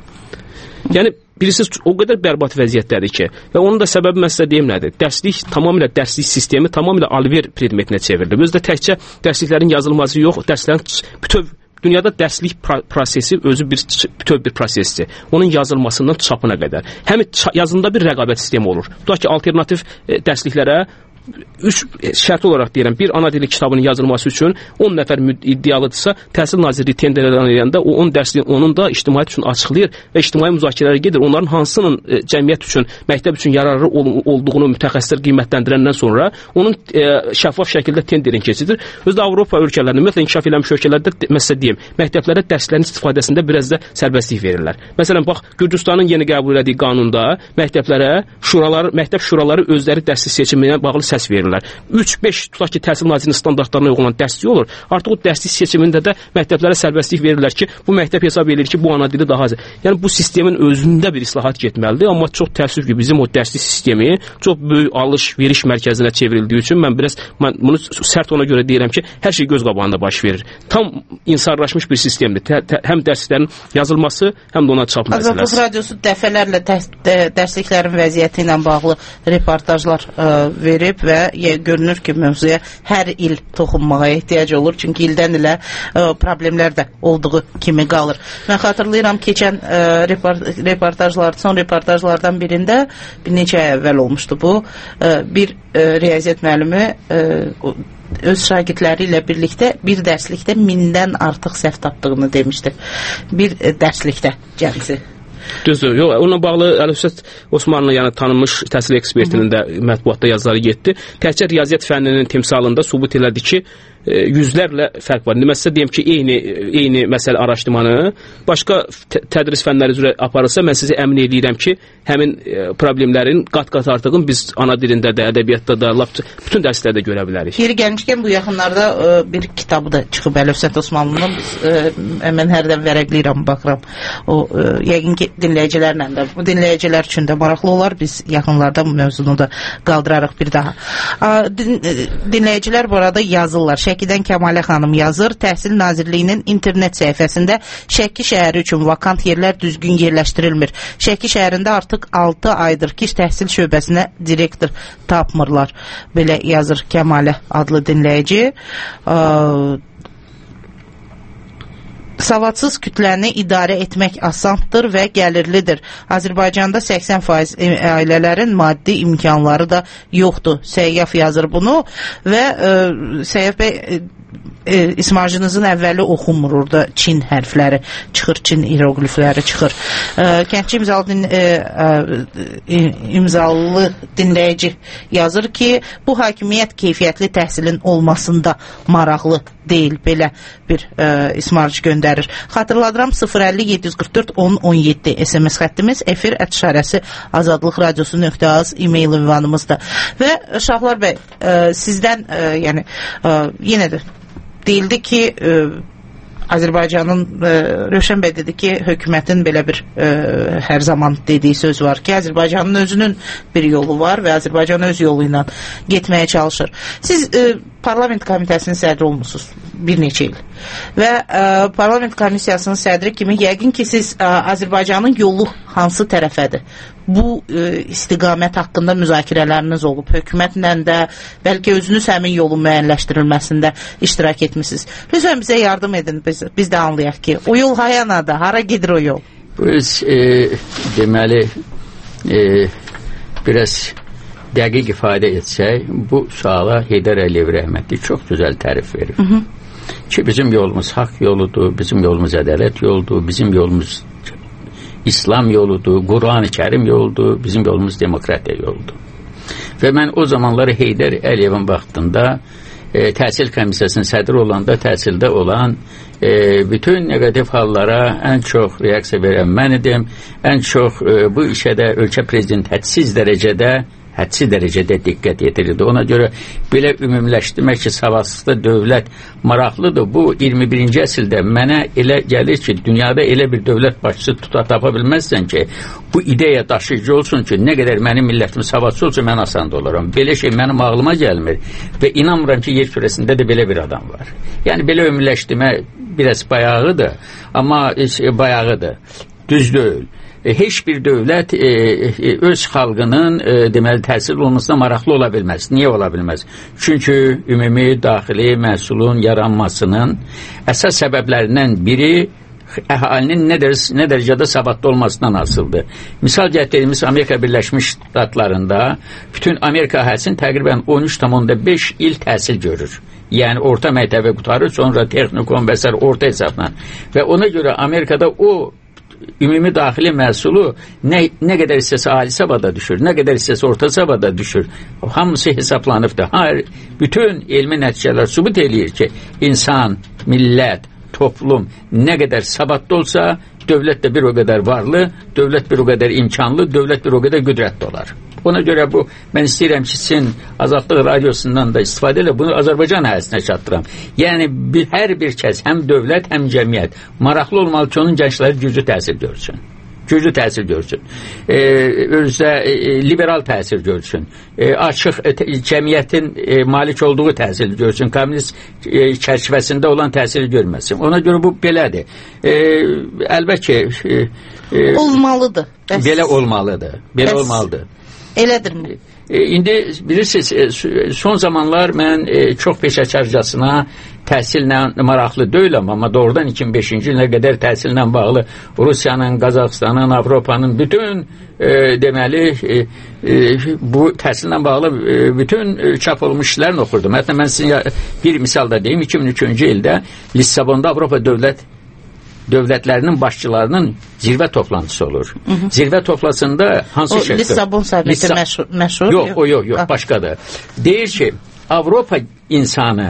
Yəni, birisi o qədər bərbad vəziyyətdədir ki, və onun da səbəbi mən sizə deyim nədir? Dərslik, tamamilə dərslik sistemi tamamilə alver predmetinə çevrilir. Özü də təkcə dərsliklərin yazılması yox, dərslərin bütöv, dünyada dərslik prosesi özü bir bütöv bir prosesdir. Onun yazılmasından çapına qədər. Həm yazında bir rəqabət sistemi olur. Tutaq ki, alternativ e, dərsliklərə üç şərt olaraq deyirəm, bir ana dili kitabının yazılması üçün on nəfər iddialıdırsa, Təhsil Nazirliyi tender elan edəndə o on dərsliyin onun da ictimaiyyət üçün açıqlayır və ictimai müzakirələrə gedir. Onların hansının e, cəmiyyət üçün, məktəb üçün yararlı ol olduğunu mütəxəssislər qiymətləndirəndən sonra onun e, şəffaf şəkildə tenderin keçidir. Özdə Avropa ölkələrində, ümumiyyətlə inkişaf edilmiş ölkələrdə məsələ deyim, məktəblərə dərslərin istifadəsində biraz da sərbəstlik verirlər. Məsələn, bax, Gürcüstanın yeni qəbul etdiyi qanunda məktəblərə şuralar, məktəb şuraları özləri dərslik seçiminə bağlı səs verirlər. üç beş tutaq ki, Təhsil Nazirliyinin standartlarına uyğun olan dərslik olur. Artıq o dərslik seçimində də məktəblərə sərbəstlik verirlər ki, bu məktəb hesab edir ki, bu ana dili daha az. Yəni bu sistemin özündə bir islahat getməlidir, amma çox təəssüf ki, bizim o dərslik sistemi çox böyük alış-veriş mərkəzinə çevrildiyi üçün mən biraz mən bunu sərt ona görə deyirəm ki, hər şey göz qabağında baş verir. Tam insanlaşmış bir sistemdir. Tə, tə, həm dərsliklərin yazılması, həm də ona çap məsələsi. Azadlıq radiosu dəfələrlə dərsliklərin vəziyyəti ilə bağlı reportajlar ə, verib və görünür ki, mövzuya hər il toxunmağa ehtiyac olur. Çünki ildən ilə ə, problemlər də olduğu kimi qalır. Mən xatırlayıram, keçən ə, reportajlar, son reportajlardan birində bir neçə ay əvvəl olmuşdu bu. Ə, bir ə, riyaziyyat müəllimi ə, öz şagirdləri ilə birlikdə bir dərslikdə mindən artıq səhv tapdığını demişdi. Bir ə, dərslikdə cəmsi. Düzdür. Yox, onunla bağlı Əlifşət Osmanlı, yəni tanınmış təhsil ekspertinin də mətbuatda yazıları getdi. Təkcə riyaziyyat fənninin timsalında sübut elədi ki, e, yüzlərlə fərq var. Məsələn deyim ki, eyni eyni məsələ araşdırmanı başqa tədris fənləri üzrə aparılsa, mən sizə əmin edirəm ki, həmin e, problemlərin qat-qat artığını biz ana dilində də, ədəbiyyatda da, lap bütün dərslərdə görə bilərik. Yeri gəlmişkən bu yaxınlarda e, bir kitabı da çıxıb Əlövsət Osmanlının. Biz, e, mən hərdən vərəqləyirəm, baxıram. O e, yəqin ki, dinləyicilərlə də, bu dinləyicilər üçün də maraqlı olar. Biz yaxınlarda bu mövzunu da qaldırarıq bir daha. A, din, dinləyicilər bu arada yazırlar. Şəkidən Kəmalə xanım yazır. Təhsil Nazirliyinin internet səhifəsində Şəki şəhəri üçün vakant yerlər düzgün yerləşdirilmir. Şəki şəhərində artıq altı aydır ki, təhsil şöbəsinə direktor tapmırlar. Belə yazır Kəmalə adlı dinləyici. A, Savadsız kütləni idarə etmək asandır və gəlirlidir. Azərbaycanda səksən faiz ailələrin maddi imkanları da yoxdur. Səyyaf yazır bunu və e, Səyyaf bəy e, e, ismacınızın əvvəli oxunmur, orada Çin hərfləri çıxır, Çin hieroglifləri çıxır. E, Kəndçi imzalı, din, e, e, imzalı dinləyici yazır ki, bu hakimiyyət keyfiyyətli təhsilin olmasında maraqlı deyil, belə bir e, ismarc göndərir. Xatırladıram, sıfır əlli yeddi yüz qırx dörd on on yeddi S M S xəttimiz, efir ət işarəsi azadlıq radiosu nöqtə az e-mail ünvanımızdır. Və Şahlar bəy, e, sizdən e, yəni e, yenə də deyildi ki, e, Azərbaycanın, e, Rövşən bəy dedi ki, hökumətin belə bir e, hər zaman dediyi söz var ki, Azərbaycanın özünün bir yolu var və Azərbaycan öz yolu ilə getməyə çalışır. Siz e, parlament komitəsinin sədri olmuşsunuz bir neçə il və e, parlament komissiyasının sədri kimi yəqin ki, siz e, Azərbaycanın yolu hansı tərəfədir? Bu e, istiqamət haqqında müzakirələriniz olub, hökumətlə də, bəlkə özünüz həmin yolun müəyyənləşdirilməsində iştirak etmişsiniz. Lütfən bizə yardım edin, biz, biz də anlayaq ki, o yol hayanadır, hara gedir o yol? Biz e, deməli e, biraz dəqiq ifadə etsək, bu suala Heydər Əliyev rəhmətli çox gözəl tərif verir. Hı -hı. Ki bizim yolumuz haqq yoludur, bizim yolumuz ədalət yoludur, bizim yolumuz İslam yoludur, Quran-ı Kərim yoludur, bizim yolumuz demokratiya yoludur. Və mən o zamanları Heydər Əliyevin vaxtında e, təhsil komissiyasının sədri olanda təhsildə olan e, bütün negativ hallara ən çox reaksiya verən mən idim. Ən çox e, bu işə də ölkə prezidenti hədsiz dərəcədə hədsiz dərəcədə diqqət yetirirdi. Ona görə belə ümumiləşdirmək ki, savadsızda dövlət maraqlıdır. Bu iyirmi birinci əsrdə mənə elə gəlir ki, dünyada elə bir dövlət başçısı tuta tapa bilməzsən ki, bu ideya daşıyıcı olsun ki, nə qədər mənim millətim savadsız olsa mən asanda olaram. Belə şey mənim ağlıma gəlmir və inanmıram ki, yer kürəsində də belə bir adam var. Yəni belə ümumiləşdirmə biraz bayağıdır, amma e, bayağıdır. Düz deyil. Heç bir dövlət e, e, öz xalqının e, deməli təhsil olmasına maraqlı ola bilməz. Niyə ola bilməz? Çünki ümumi daxili məhsulun yaranmasının əsas səbəblərindən biri əhalinin nə, dər nə dərəcədə savadlı olmasından asıldır. Misal gətirdiğimiz Amerika Birləşmiş Ştatlarında bütün Amerika əhalisi təqribən on üç tam beş il təhsil görür. Yəni orta məktəbə qutarır, sonra texnikum və s. orta hesabla. Və ona görə Amerikada o ümumi daxili məhsulu nə, nə qədər hissəsi ali savada düşür, nə qədər hissəsi orta savada düşür. Hamısı hesaplanıbdır. Hayır, bütün elmi nəticələr sübut eləyir ki, insan, millət, toplum nə qədər savadlı olsa, dövlət də bir o qədər varlı, dövlət bir o qədər imkanlı, dövlət bir o qədər qüdrətli olar. Ona görə bu, mən istəyirəm ki, sizin Azadlıq radiosundan da istifadə elə bunu Azərbaycan əhalisinə çatdıram. Yəni, bir, hər bir kəs, həm dövlət, həm cəmiyyət maraqlı olmalı ki, onun gəncləri güclü təsir görsün. Güclü təsir görsün. E, özdə e, liberal təsir görsün. E, açıq e, cəmiyyətin e, malik olduğu təsir görsün. Komünist e, çərçivəsində olan təsiri görməsin. Ona görə bu belədir. E, əlbəttə e, e, olmalıdır. Bəs, belə olmalıdır. Belə bəs, olmalıdır. Elədirmi? E, indi bilirsiniz, e, son zamanlar mən e, çox peşəkarcasına təhsillə maraqlı deyiləm, amma doğrudan iki min beşinci ilə qədər təhsillə bağlı Rusiyanın, Qazaxıstanın, Avropanın bütün e, deməli e, e, bu təhsillə bağlı e, bütün e, çap olmuş işlərini oxurdum. Hətta mən sizin bir misal da deyim, iki min üçüncü ildə Lissabonda Avropa dövlət dövlətlərinin başçılarının zirvə toplantısı olur. Hı -hı. Zirvə toplantısında hansı şəkildə? O Lissabon səbəti məşhur, məşhur? Yox, o yox, yox, başqadır. Deyir ki, Avropa insanı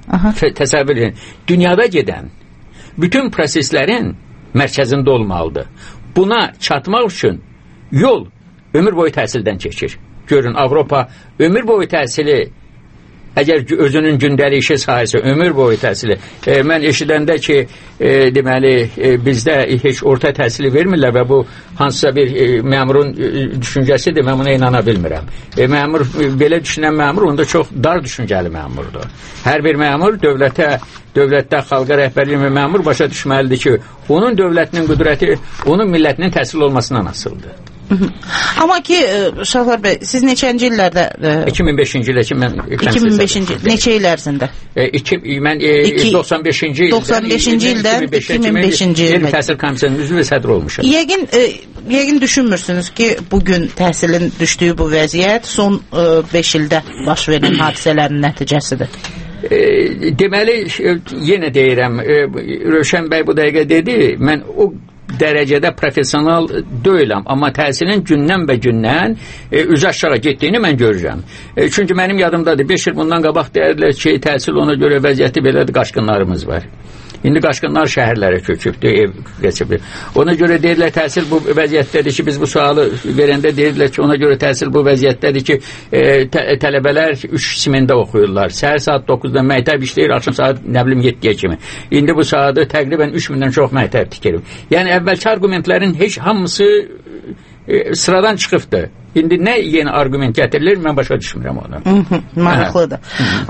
Təsəvvür edin. Dünyada gedən bütün proseslərin mərkəzində olmalıdır. Buna çatmaq üçün yol ömür boyu təhsildən keçir. Görün, Avropa ömür boyu təhsili, əgər özünün gündəlik işi sahəsi, ömür boyu təhsili. E, mən eşidəndə ki, e, deməli, e, bizdə heç orta təhsili vermirlər və bu hansısa bir e, məmurun e, düşüncəsidir, mən buna inana bilmirəm. E, məmur, e, belə düşünən məmur, onda çox dar düşüncəli məmurdur. Hər bir məmur dövlətə, dövlətdə xalqa rəhbərliyi və məmur başa düşməlidir ki, onun dövlətinin qüdrəti, onun millətinin təhsil olmasından asılıdır. Amma ki, Şahlar bəy, siz neçənci illərdə? iki min beşinci ildə ki, mən... iki min beşinci il, neçə il ərzində? E, iki, mən e, doxsan beşinci ildən... doxsan beşinci ildən iki min beşinci il. Elm Təhsil Komissiyasının üzvü və sədr olmuşam. Yəqin, e, yəqin düşünmürsünüz ki, bugün təhsilin düşdüyü bu vəziyyət son beş ildə baş verən hadisələrin nəticəsidir. E, deməli, yenə deyirəm, e, Rövşən bəy bu dəqiqə dedi, mən o dərəcədə professional deyiləm, amma təhsilin gündən və gündən e, üzü aşağı getdiyini mən görürəm. E, çünki mənim yadımdadır, beş il bundan qabaq deyirlər ki, təhsil ona görə vəziyyəti belədir, qaçqınlarımız var. İndi qaçqınlar şəhərlərə köçübdür, ev keçibdir. Ona görə deyirlər, təhsil bu vəziyyətdədir ki, biz bu sualı verəndə deyirlər ki, ona görə təhsil bu vəziyyətdədir ki, e, tə tələbələr üç qismində oxuyurlar. Səhər saat doqquzda məktəb işləyir, axşam saat nə bilim yeddiyə kimi. İndi bu saatı təqribən üç mindən çox məktəb tikir. Yəni əvvəlki argumentlərin heç hamısı e, sıradan çıxıbdır. İndi nə yeni argument gətirilir, mən başa düşmürəm onu. Maraqlıdır.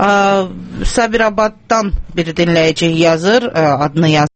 Sabirabaddan bir dinləyici yazır, adını yazır.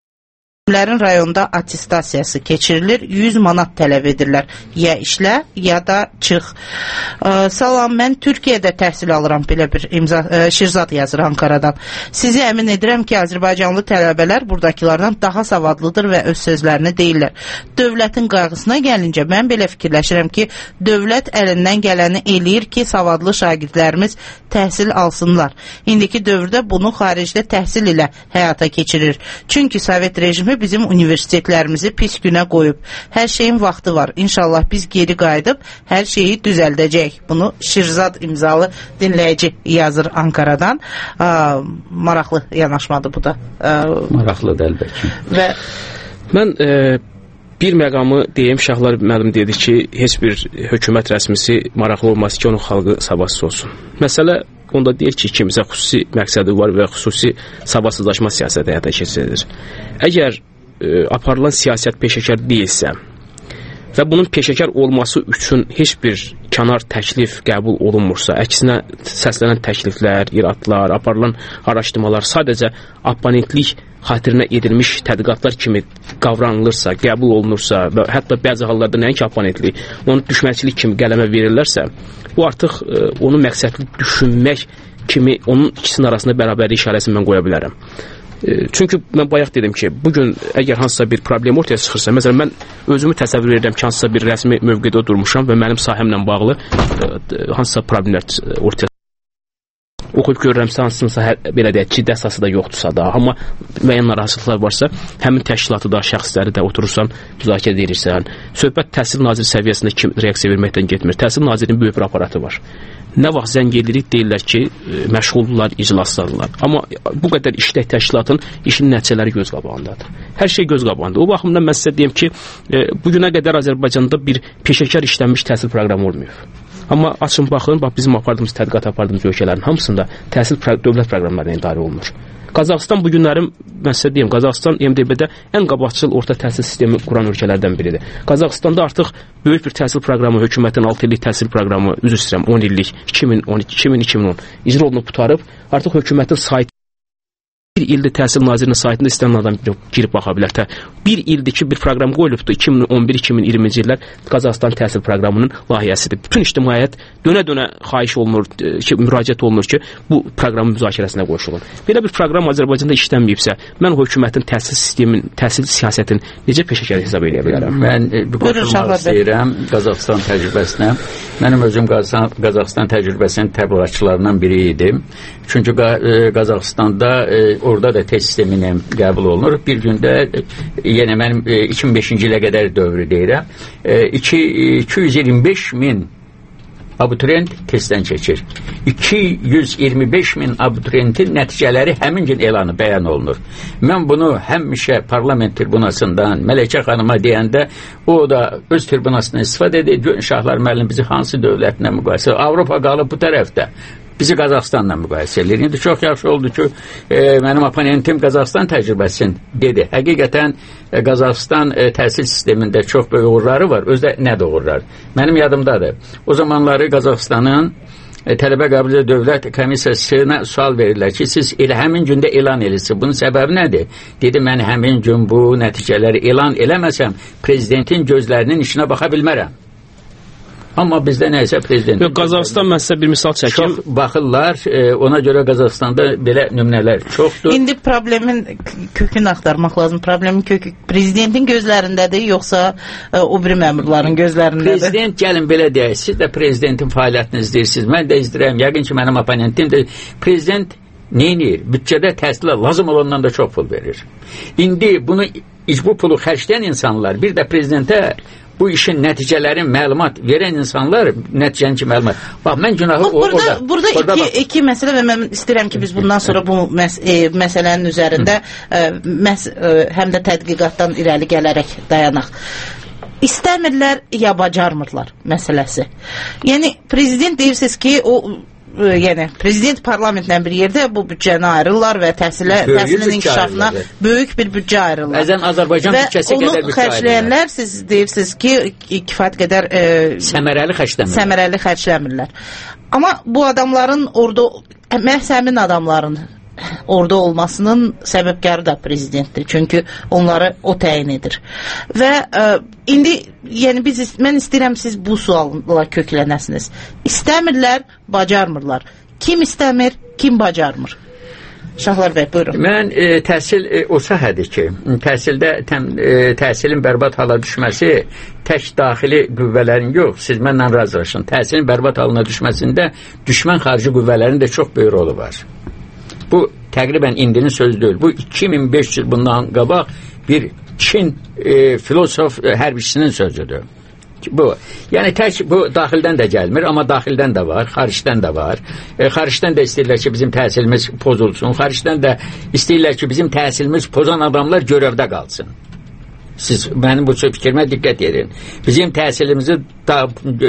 Lərin rayonda attestasiyası keçirilir, yüz manat tələb edirlər. Ya işlə, ya da çıx. Ə, salam, mən Türkiyədə təhsil alıram, belə bir imza, ə, Şirzad yazır Ankaradan. Sizi əmin edirəm ki, Azərbaycanlı tələbələr buradakilardan daha savadlıdır və öz sözlərini deyirlər. Dövlətin qayğısına gəlincə, mən belə fikirləşirəm ki, dövlət əlindən gələni eləyir ki, savadlı şagirdlərimiz təhsil alsınlar. İndiki dövrdə bunu xaricdə təhsil ilə həyata keçirir. Çünki Sovet rejimi bizim universitetlərimizi pis günə qoyub. Hər şeyin vaxtı var. İnşallah biz geri qayıdıb hər şeyi düzəldəcək. Bunu Şirzad imzalı dinləyici yazır Ankaradan. Aa, maraqlı yanaşmadır bu da. Aa, maraqlıdır əlbəttə. Və mən e, bir məqamı deyim, Şahlar müəllim dedi ki, heç bir hökumət rəsmisi maraqlı olmaz ki, onun xalqı savadsız olsun. Məsələ onda deyir ki, kimsə xüsusi məqsədi var və xüsusi savadsızlaşma siyasəti həyata keçirilir. Əgər e, aparılan siyasət peşəkar deyilsə və bunun peşəkar olması üçün heç bir kənar təklif qəbul olunmursa, əksinə səslənən təkliflər, iradlar, aparılan araşdırmalar sadəcə abonentlik xatirinə edilmiş tədqiqatlar kimi qavranılırsa, qəbul olunursa və hətta bəzi hallarda nəinki abonentlik, onu düşmənçilik kimi qələmə verirlərsə, bu artıq e, onu məqsədli düşünmək kimi onun ikisinin arasında bərabərlik işarəsini mən qoya bilərəm. E, çünki mən bayaq dedim ki, bugün əgər hansısa bir problem ortaya çıxırsa, məsələn, mən özümü təsəvvür edirəm ki, hansısa bir rəsmi mövqedə durmuşam və mənim sahəmlə bağlı e, hansısa problemlər ortaya oxuyub görürəmsə, hansınsa hər, belə deyək, ciddi əsası da yoxdursa da, amma müəyyən narahatçılıqlar varsa, həmin təşkilatı da, şəxsləri də oturursan, müzakirə edirsən. Söhbət təhsil naziri səviyyəsində kim reaksiya verməkdən getmir. Təhsil nazirinin böyük bir aparatı var. Nə vaxt zəng edirik, deyirlər ki, məşğuldurlar, iclasdadırlar. Amma bu qədər işlək təşkilatın işin nəticələri göz qabağındadır. Hər şey göz qabağında. O baxımdan mən sizə deyim ki, bugünə qədər Azərbaycanda bir peşəkar işlənmiş təhsil proqramı olmuyor. Amma açın baxın, bax bizim apardığımız tədqiqat apardığımız ölkələrin hamısında təhsil pro dövlət proqramlarına idarə olunur. Qazaxıstan bu günlərin, mən sizə deyim, Qazaxıstan M D B-də ən qabaqcıl orta təhsil sistemi quran ölkələrdən biridir. Qazaxıstanda artıq böyük bir təhsil proqramı, hökumətin altı illik təhsil proqramı, üzr istəyirəm, on illik, iki min on iki iki min iki min on icra olunub qutarıb, artıq hökumətin saytı bir ildə təhsil nazirinin saytında istənilən adam girib baxa bilər. Bir ildir ki, bir proqram qoyulubdur, iki min on bir iki min iyirminci illər Qazaxıstan təhsil proqramının layihəsidir. Bütün ictimaiyyət dönə-dönə xahiş olunur ki, müraciət olunur ki, bu proqramın müzakirəsinə qoşulun. Belə bir proqram Azərbaycanda işlənməyibsə, mən hökumətin təhsil sistemin, təhsil siyasətini necə peşəkar hesab edə bilərəm? Mən e, bu qatılmaq istəyirəm Qazaxıstan təcrübəsinə. Mənim özüm Qazaxıstan təcrübəsinin təbliğatçılarından biri idim. Çünki Qazaxıstanda e, orada da test sisteminə qəbul olunur. Bir gündə e, yenə mənim e, iki min beşinci ilə qədər dövrü deyirəm. E, iki yüz iyirmi beş min abituriyent testdən keçir. iki yüz iyirmi beş min abituriyentin nəticələri həmin gün elanı bəyan olunur. Mən bunu həmişə parlament tribunasından Mələkə xanıma deyəndə o da öz tribunasından istifadə edir. Şahlar müəllim bizi hansı dövlətlə müqayisə? Avropa qalıb bu tərəfdə. Bizi Qazaxstanla müqayisə edir. İndi çox yaxşı oldu ki, e, mənim oponentim Qazaxstan təcrübəsini dedi. Həqiqətən e, Qazaxstan e, təhsil sistemində çox böyük uğurları var. Özdə nə də uğurlar? Mənim yadımdadır. O zamanları Qazaxstanın e, tələbə qəbul dövlət komissiyasına sual verirlər ki, siz elə həmin gündə elan edirsiniz. Bunun səbəbi nədir? Dedi, mən həmin gün bu nəticələri elan eləməsəm, prezidentin gözlərinin işinə baxa bilmərəm. Amma bizdə nəysə prezident. Qazaxstan mən sizə bir misal çəkim. Çox baxırlar, e, ona görə Qazaxstanda belə nümunələr çoxdur. İndi problemin kökünü axtarmaq lazım. Problemin kökü prezidentin gözlərindədir, yoxsa e, o biri məmurların gözlərindədir? Prezident, gəlin belə deyək, siz də prezidentin fəaliyyətini izləyirsiniz. Mən də izləyirəm. Yəqin ki, mənim oponentim də prezident neyinir? Bütçədə təhsilə lazım olandan da çox pul verir. İndi bunu bu pulu xərcləyən insanlar bir də prezidentə bu işin nəticələrin məlumat verən insanlar nəticənin ki məlumat. Bax, mən günahı Bax, burada, orada... Burada iki, bax. iki məsələ və mən istəyirəm ki, biz bundan sonra bu məs e, məsələnin üzərində e, məs e, həm də tədqiqatdan irəli gələrək dayanaq. İstəmirlər ya bacarmırlar məsələsi. Yəni, prezident deyirsiniz ki, o yəni prezident parlamentlə bir yerdə bu büdcəni ayırırlar və təhsilə, təhsilin inkişafına böyük bir büdcə ayırırlar. Bəzən Azərbaycan büdcəsi qədər büdcə ayırırlar. Və onu xərcləyənlər siz deyirsiniz ki, kifayət qədər e, səmərəli xərcləmirlər. Səmərəli xərcləmirlər. Amma bu adamların orada, məhz həmin adamların orada olmasının səbəbkarı da prezidentdir. Çünki onları o təyin edir. Və e, indi yəni biz mən istəyirəm siz bu sualla köklənəsiniz. İstəmirlər, bacarmırlar. Kim istəmir, kim bacarmır? Şahlar bəy, buyurun. Mən e, təhsil e, o sahədir ki, təhsildə təm, e, təhsilin bərbad hala düşməsi tək daxili qüvvələrin yox, siz mənlə razılaşın. Təhsilin bərbad halına düşməsində düşmən xarici qüvvələrin də çox böyük rolu var. Bu təqribən indinin sözü deyil. Bu iki min beş yüz bundan qabaq bir Çin e, filosof e, hərbçisinin sözüdür. Bu, yəni tək bu daxildən də gəlmir, amma daxildən də var, xaricdən də var. E, xaricdən də istəyirlər ki, bizim təhsilimiz pozulsun. Xaricdən də istəyirlər ki, bizim təhsilimiz pozan adamlar görevdə qalsın. Siz mənim bu fikrimə diqqət edin. Bizim təhsilimizi da, e,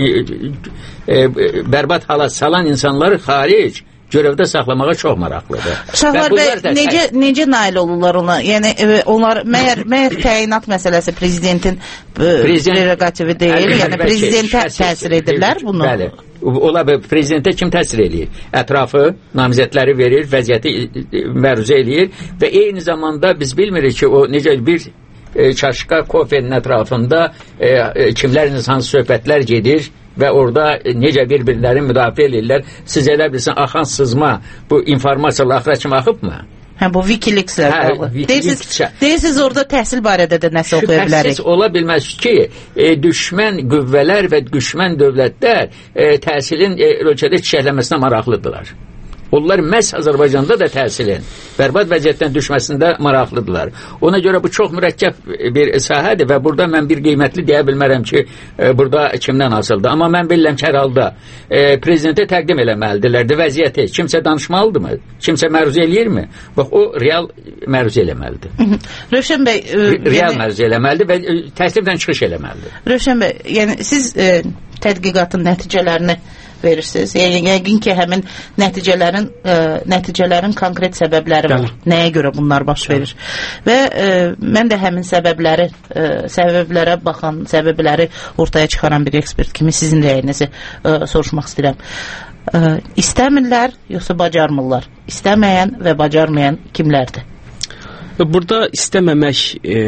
e, e, bərbad hala salan insanları xaric görevdə saxlamağa çox maraqlıdır. Şahlar bəy, necə, necə nail olurlar ona? Yəni, e, onlar, məyər, məyər təyinat məsələsi prezidentin prerogativi deyil, yəni prezidentə təsir edirlər bunu? Bəli. Ola bir prezidentə kim təsir edir? Ətrafı, namizədləri verir, vəziyyəti məruzə edir və eyni zamanda biz bilmirik ki, o necə bir e, çaşqa kofenin ətrafında e, e, kimlərin hansı söhbətlər gedir və orada necə bir-birlərini müdafiə edirlər. Siz elə bilsin, axan sızma bu informasiyalar axıra kimi axıbmı? Hə, bu Wikileaks-lə bağlı. Deyirsiniz, deyirsiniz orada təhsil barədə də nəsə oxuya bilərik. Şübhəsiz ola bilməz ki, e, düşmən qüvvələr və düşmən dövlətlər e, təhsilin e, ölkədə çiçəkləməsinə maraqlıdırlar. Onlar məhz Azərbaycanda da təhsilin bərbad vəziyyətdən düşməsində maraqlıdırlar. Ona görə bu çox mürəkkəb bir sahədir və burada mən bir qiymətli deyə bilmərəm ki, e, burada kimdən asıldı. Amma mən bilirəm ki, hər halda e, prezidentə təqdim eləməlidirlərdi vəziyyəti. Kimsə danışmalıdır mı? Kimsə məruzə eləyirmi? Bax, o real məruzə eləməlidir. Rövşən bəy... E, real yəni, məruzə eləməlidir və e, təklifdən çıxış eləməlidir. Rövşən bəy, yəni siz e, tədqiqatın nəticələrini verirsiniz. Yəni, yəqin ki, həmin nəticələrin ə, nəticələrin konkret səbəbləri var. Nəyə görə bunlar baş verir? Və ə, mən də həmin səbəbləri, ə, səbəblərə baxan, səbəbləri ortaya çıxaran bir ekspert kimi sizin rəyinizi ə, soruşmaq istəyirəm. Ə, istəmirlər, yoxsa bacarmırlar? İstəməyən və bacarmayan kimlərdir? Burada istəməmək e,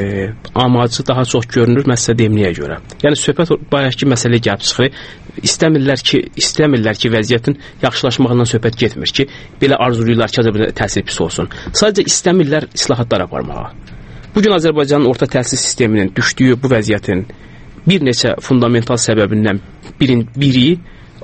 amacı daha çox görünür məsələ demliyə görə. Yəni söhbət bayaqki məsələyə gəlib çıxır. İstəmirlər ki, istəmirlər ki, vəziyyətin yaxşılaşmağından söhbət getmir ki, belə arzulayırlar ki, Azərbaycan təhsil pis olsun. Sadəcə istəmirlər islahatlar aparmağa. Bu gün Azərbaycanın orta təhsil sisteminin düşdüyü bu vəziyyətin bir neçə fundamental səbəbindən birin, biri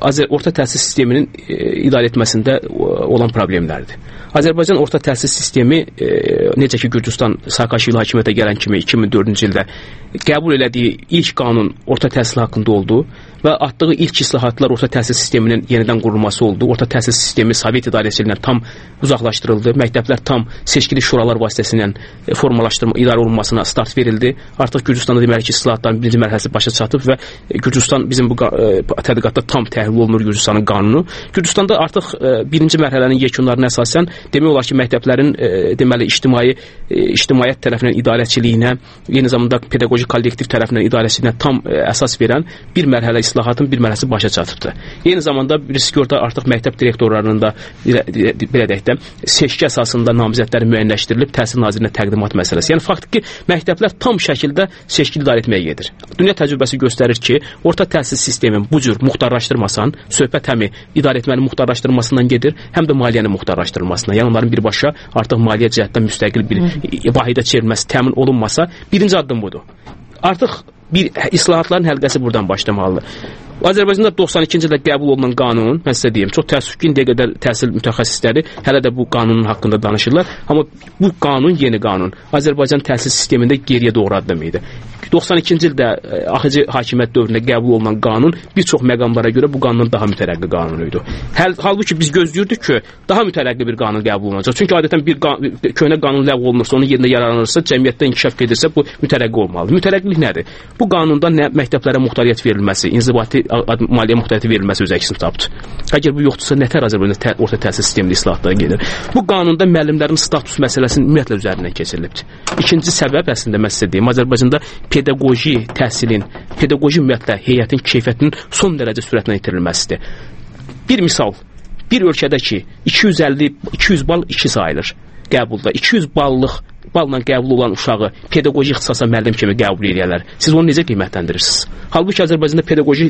orta təhsil sisteminin e, idarə etməsində olan problemlərdir. Azərbaycan orta təhsil sistemi e, necə ki Gürcüstan Saakashvili hakimiyyətə gələn kimi iki min dördüncü ildə qəbul elədiyi ilk qanun orta təhsil haqqında oldu və atdığı ilk islahatlar orta təhsil sisteminin yenidən qurulması oldu. Orta təhsil sistemi Sovet idarəsindən tam uzaqlaşdırıldı. Məktəblər tam seçkili şuralar vasitəsilə formalaşdırma, idarə olunmasına start verildi. Artıq Gürcüstanda deməli ki, islahatların birinci mərhələsi başa çatıb və Gürcüstan bizim bu e, tədqiqatda tam təhlil olunur Gürcüstanın qanunu. Gürcüstanda artıq e, birinci mərhələnin yekunlarına əsasən demək olar ki, məktəblərin e, deməli ictimai e, ictimaiyyət tərəfindən idarəçiliyinə, eyni zamanda pedaqoji kollektiv tərəfindən idarəçiliyinə tam e, əsas verən bir mərhələ islahatın bir mərhələsi başa çatıbdır. Eyni zamanda birisi ki, orada artıq məktəb direktorlarının da belə deyək də seçki əsasında namizədləri müəyyənləşdirilib Təhsil Nazirinə təqdimat məsələsi. Yəni faktiki məktəblər tam şəkildə seçkili idarə etməyə gedir. Dünya təcrübəsi göstərir ki, orta təhsil sistemin bu cür muxtarlaşdırmasan, söhbət həm idarə etməni muxtarlaşdırmasından gedir, həm də maliyyəni muxtarlaşdırmasından. Yəni onların birbaşa artıq maliyyə cəhətdən müstəqil bir vahidə çevrilməsi təmin olunmasa, birinci addım budur. Artıq bir islahatların həlqəsi buradan başlamalıdır. Azərbaycanda doxsan ikinci ildə qəbul olunan qanun, mən sizə deyim, çox təəssüf ki, indiyə qədər təhsil mütəxəssisləri hələ də bu qanunun haqqında danışırlar, amma bu qanun yeni qanun. Azərbaycan təhsil sistemində geriyə doğru addım idi. doxsan ikinci ildə Axıcı hakimiyyət dövründə qəbul olunan qanun bir çox məqamlara görə bu qanundan daha mütərəqqi qanun idi. Həl, halbuki biz gözləyirdik ki, daha mütərəqqi bir qanun qəbul olunacaq. Çünki adətən bir qanun, köhnə qanun ləğv olunursa, onun yerində yaranırsa, cəmiyyətdə inkişaf edirsə, bu mütərəqqi olmalıdır. Mütərəqqilik nədir? Bu qanunda nə məktəblərə muxtariyyət verilməsi, inzibati maliyyə muxtariyyəti verilməsi öz əksini tapdı. Əgər bu yoxdursa, nətər Azərbaycanda tə, orta təhsil sistemində islahatlara gedir? Bu qanunda müəllimlərin status məsələsinin ümumiyyətlə üzərindən keçirilibdir. İkinci səbəb əslində mən sizə deyim, Azərbaycanda pedaqoji təhsilin, pedaqoji ümumiyyətlə heyətin keyfiyyətinin son dərəcə sürətlə itirilməsidir. Bir misal, bir ölkədə ki, iki yüz əlli iki yüz bal iki sayılır qəbulda. iki yüz ballıq balla qəbul olan uşağı pedaqoji ixtisasa müəllim kimi qəbul edirlər. Siz onu necə qiymətləndirirsiniz? Halbuki Azərbaycanda pedaqoji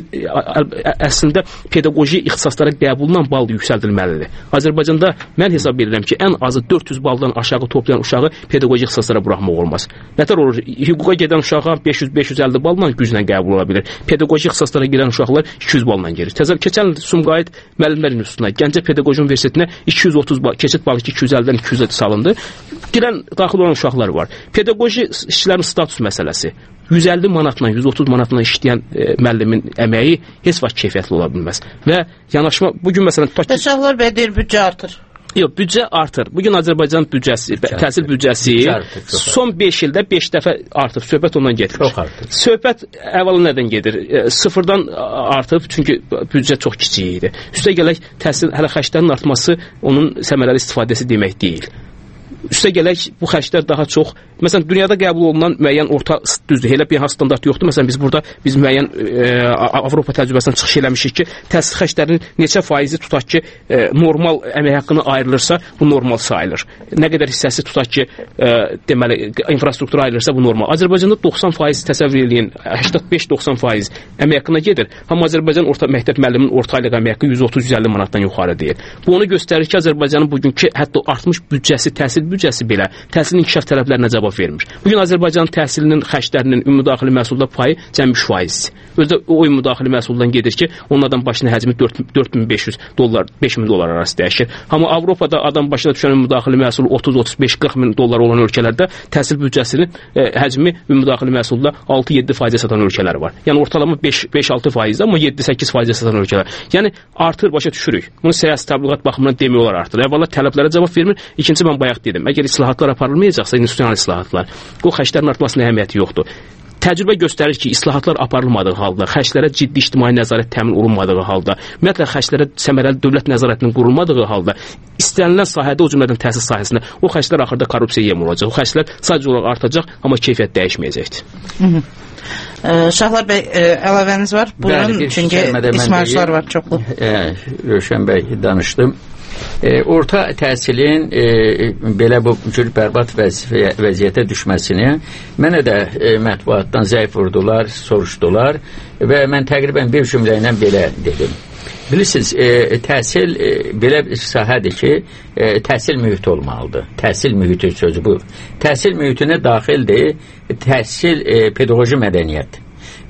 əslində pedaqoji ixtisaslara qəbulla bal yüksəldilməlidir. Azərbaycanda mən hesab edirəm ki, ən azı dörd yüz baldan aşağı toplayan uşağı pedaqoji ixtisaslara buraxmaq olmaz. Nətər olur? Hüquqa gedən uşağa beş yüz beş yüz əlli balla güclə qəbul ola bilir. Pedaqoji ixtisaslara girən uşaqlar iki yüz balla girir. Təzə keçən il Sumqayıt müəllimlər institutuna, Gəncə Pedaqoji Universitetinə iki yüz otuz bal, keçid balı iki yüz əllidən iki yüzə salındı. Girən daxil olan uşaqlar var. Pedaqoji işçilərin status məsələsi. yüz əlli manatla, yüz otuz manatla işləyən e, müəllimin əməyi heç vaxt keyfiyyətli ola bilməz. Və yanaşma bugün məsələn Uşaqlar bəy deyir büdcə artır. Yox, büdcə artır. Bugün Azərbaycan büdcəsi, təhsil büdcəsi son beş ildə beş dəfə artıb. Söhbət ondan gedir. Çox artıb. Söhbət əvvəla nədən gedir? E, sıfırdan artıb, çünki büdcə çox kiçik idi. Üstə gələk təhsil hələ xərclərin artması onun səmərəli istifadəsi demək deyil. Üstə gələk bu xərclər daha çox, məsələn dünyada qəbul olunan müəyyən orta düzdür, elə beynəlxalq standart yoxdur. Məsələn biz burada biz müəyyən e, Avropa təcrübəsindən çıxış eləmişik ki, təhsil xərclərinin neçə faizi tutaq ki, e, normal əmək haqqını ayrılırsa, bu normal sayılır. Nə qədər hissəsi tutaq ki, e, deməli infrastruktura ayrılırsa, bu normal. Azərbaycanda doxsan faiz təsəvvür eləyin, səksən beş doxsan faiz əmək haqqına gedir. Amma Azərbaycan orta məktəb müəlliminin orta aylıq əmək haqqı yüz otuz yüz əlli manatdan yuxarı deyil. Bu onu göstərir ki, Azərbaycanın bugünkü hətta artmış büdcəsi, təhsil büdcəsi belə təhsilin inkişaf tələblərinə cavab vermir. Bugün Azərbaycan təhsilinin xərclərinin ümumi daxili məhsulda payı cəmi üç faizdir. Özdə o ümumi daxili məhsuldan gedir ki, onlardan başına həcmi dörd min beş yüz dollar, beş min dollar arası dəyişir. Amma Avropada adam başına düşən ümumi daxili məhsulu otuz otuz beş qırx min dollar olan ölkələrdə təhsil büdcəsinin e, həcmi ümumi daxili məhsulda altı yeddi faizə satan ölkələr var. Yəni ortalama beş altı faizdir, amma yeddi səkkiz faizə satan ölkələr. Yəni artır, başa düşürük. Bunu siyasi təbliğat baxımından demək olar artır. Əvvəla tələblərə cavab vermir. İkinci mən bayaq dedim. Əgər islahatlar aparılmayacaqsa, institusional islahatlar, o xərclərin artmasına əhəmiyyəti yoxdur. Təcrübə göstərir ki, islahatlar aparılmadığı halda, xərclərə ciddi ictimai nəzarət təmin olunmadığı halda, ümumiyyətlə xərclərə səmərəli dövlət nəzarətinin qurulmadığı halda, istənilən sahədə, o cümlədən təhsil sahəsində o xərclər axırda korrupsiya yem olacaq. O xərclər sadəcə olaraq artacaq, amma keyfiyyət dəyişməyəcəkdir. Şahlar bəy, əlavəniz var? Buyurun, çünki İsmailçilər var çoxlu. Rövşən bəy danışdım. E, orta təhsilin e, belə bu cür bərbad vəziyyətə, vəziyyətə düşməsini mənə də e, mətbuatdan zəif vurdular, soruşdular və mən təqribən bir cümlə ilə belə dedim. Bilirsiniz, e, təhsil e, belə bir sahədir ki, e, təhsil mühiti olmalıdır. Təhsil mühiti sözü bu. Təhsil mühitinə daxildir təhsil e, pedaqoji mədəniyyət.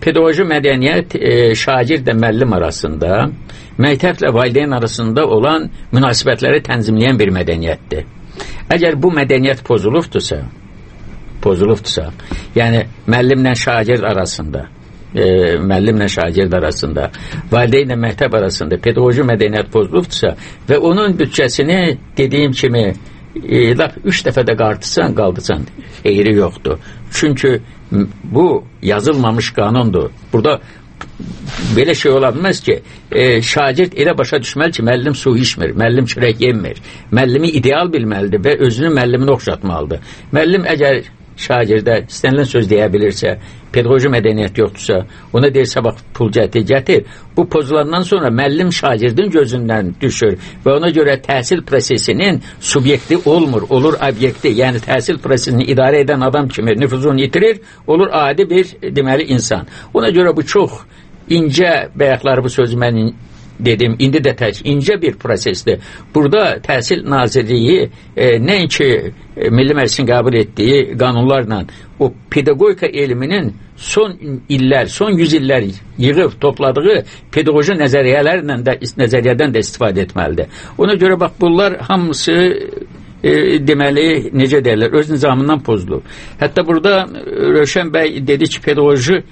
pedaqoji mədəniyyət e, şagird və müəllim arasında, məktəblə valideyn arasında olan münasibətləri tənzimləyən bir mədəniyyətdir. Əgər bu mədəniyyət pozulubdursa, pozulubdursa, yəni müəllimlə şagird arasında, e, müəllimlə şagird arasında, valideynlə məktəb arasında pedaqoji mədəniyyət pozulubdursa və onun bütçəsini dediyim kimi e, lap üç dəfə də qartısan, qaldısan, xeyri yoxdur. Çünki bu yazılmamış qanundur. Burada belə şey ola bilməz ki, e, şagird elə başa düşməli ki, müəllim su içmir, müəllim çörək yemmir. Müəllimi ideal bilməlidir və özünü müəllimini oxşatmalıdır. Müəllim əgər şagirdə istənilən söz deyə bilirsə, pedaqoji mədəniyyət yoxdursa, ona deyirsə, bax, pul gətir, gətir. Bu pozulandan sonra müəllim şagirdin gözündən düşür və ona görə təhsil prosesinin subyekti olmur, olur obyekti. Yəni, təhsil prosesini idarə edən adam kimi nüfuzunu yitirir, olur adi bir, deməli, insan. Ona görə bu çox incə, bəyəkləri bu sözü mən dedim, indi də tək, incə bir prosesdir. Burada Təhsil Nazirliyi e, nəinki e, Milli Məclisin qəbul etdiyi qanunlarla o pedaqogika elminin son illər, son yüz illər yığıb topladığı pedaqoji nəzəriyyələrlə də, nəzəriyyədən də istifadə etməlidir. Ona görə bax, bunlar hamısı e, deməli, necə deyirlər, öz nizamından pozulur. Hətta burada Rövşən bəy dedi ki, pedaqoji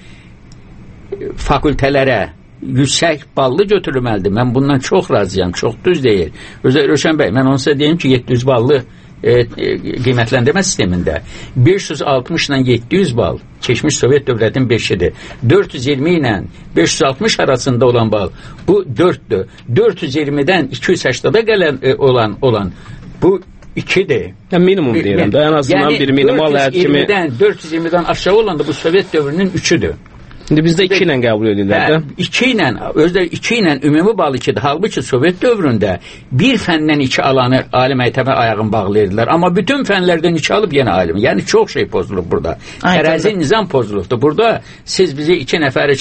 fakültələrə yüksək ballı götürülməlidir. Mən bundan çox razıyam, çox düz deyil. Özə Rövşən bəy, mən onu sizə deyim ki, yeddi yüz ballı e, e, qiymətləndirmə sistemində beş yüz altmış ilə yeddi yüz bal keçmiş Sovet dövlətinin beşidir. dörd yüz iyirmi ilə beş yüz altmış arasında olan bal bu dörddür. dörd yüz iyirmidən iki yüz səksənə gələn e, olan olan bu ikidir. Yəni minimum deyirəm də, ən azından yəni, bir minimal həddi kimi. dörd yüz iyirmidən aşağı olanda bu Sovet dövrünün üçüdür. İndi bizdə iki ilə qəbul edirlər də. iki ilə, özdə iki ilə ümumi bal ikidir. Halbuki Sovet dövründə bir fəndən iki alanı ali məktəbə ayağını bağlayırdılar. Amma bütün fənlərdən iki alıb yenə alim. Yəni çox şey pozulub burada. Tərəzi nizam pozulubdur. Burada siz bizi iki nəfəri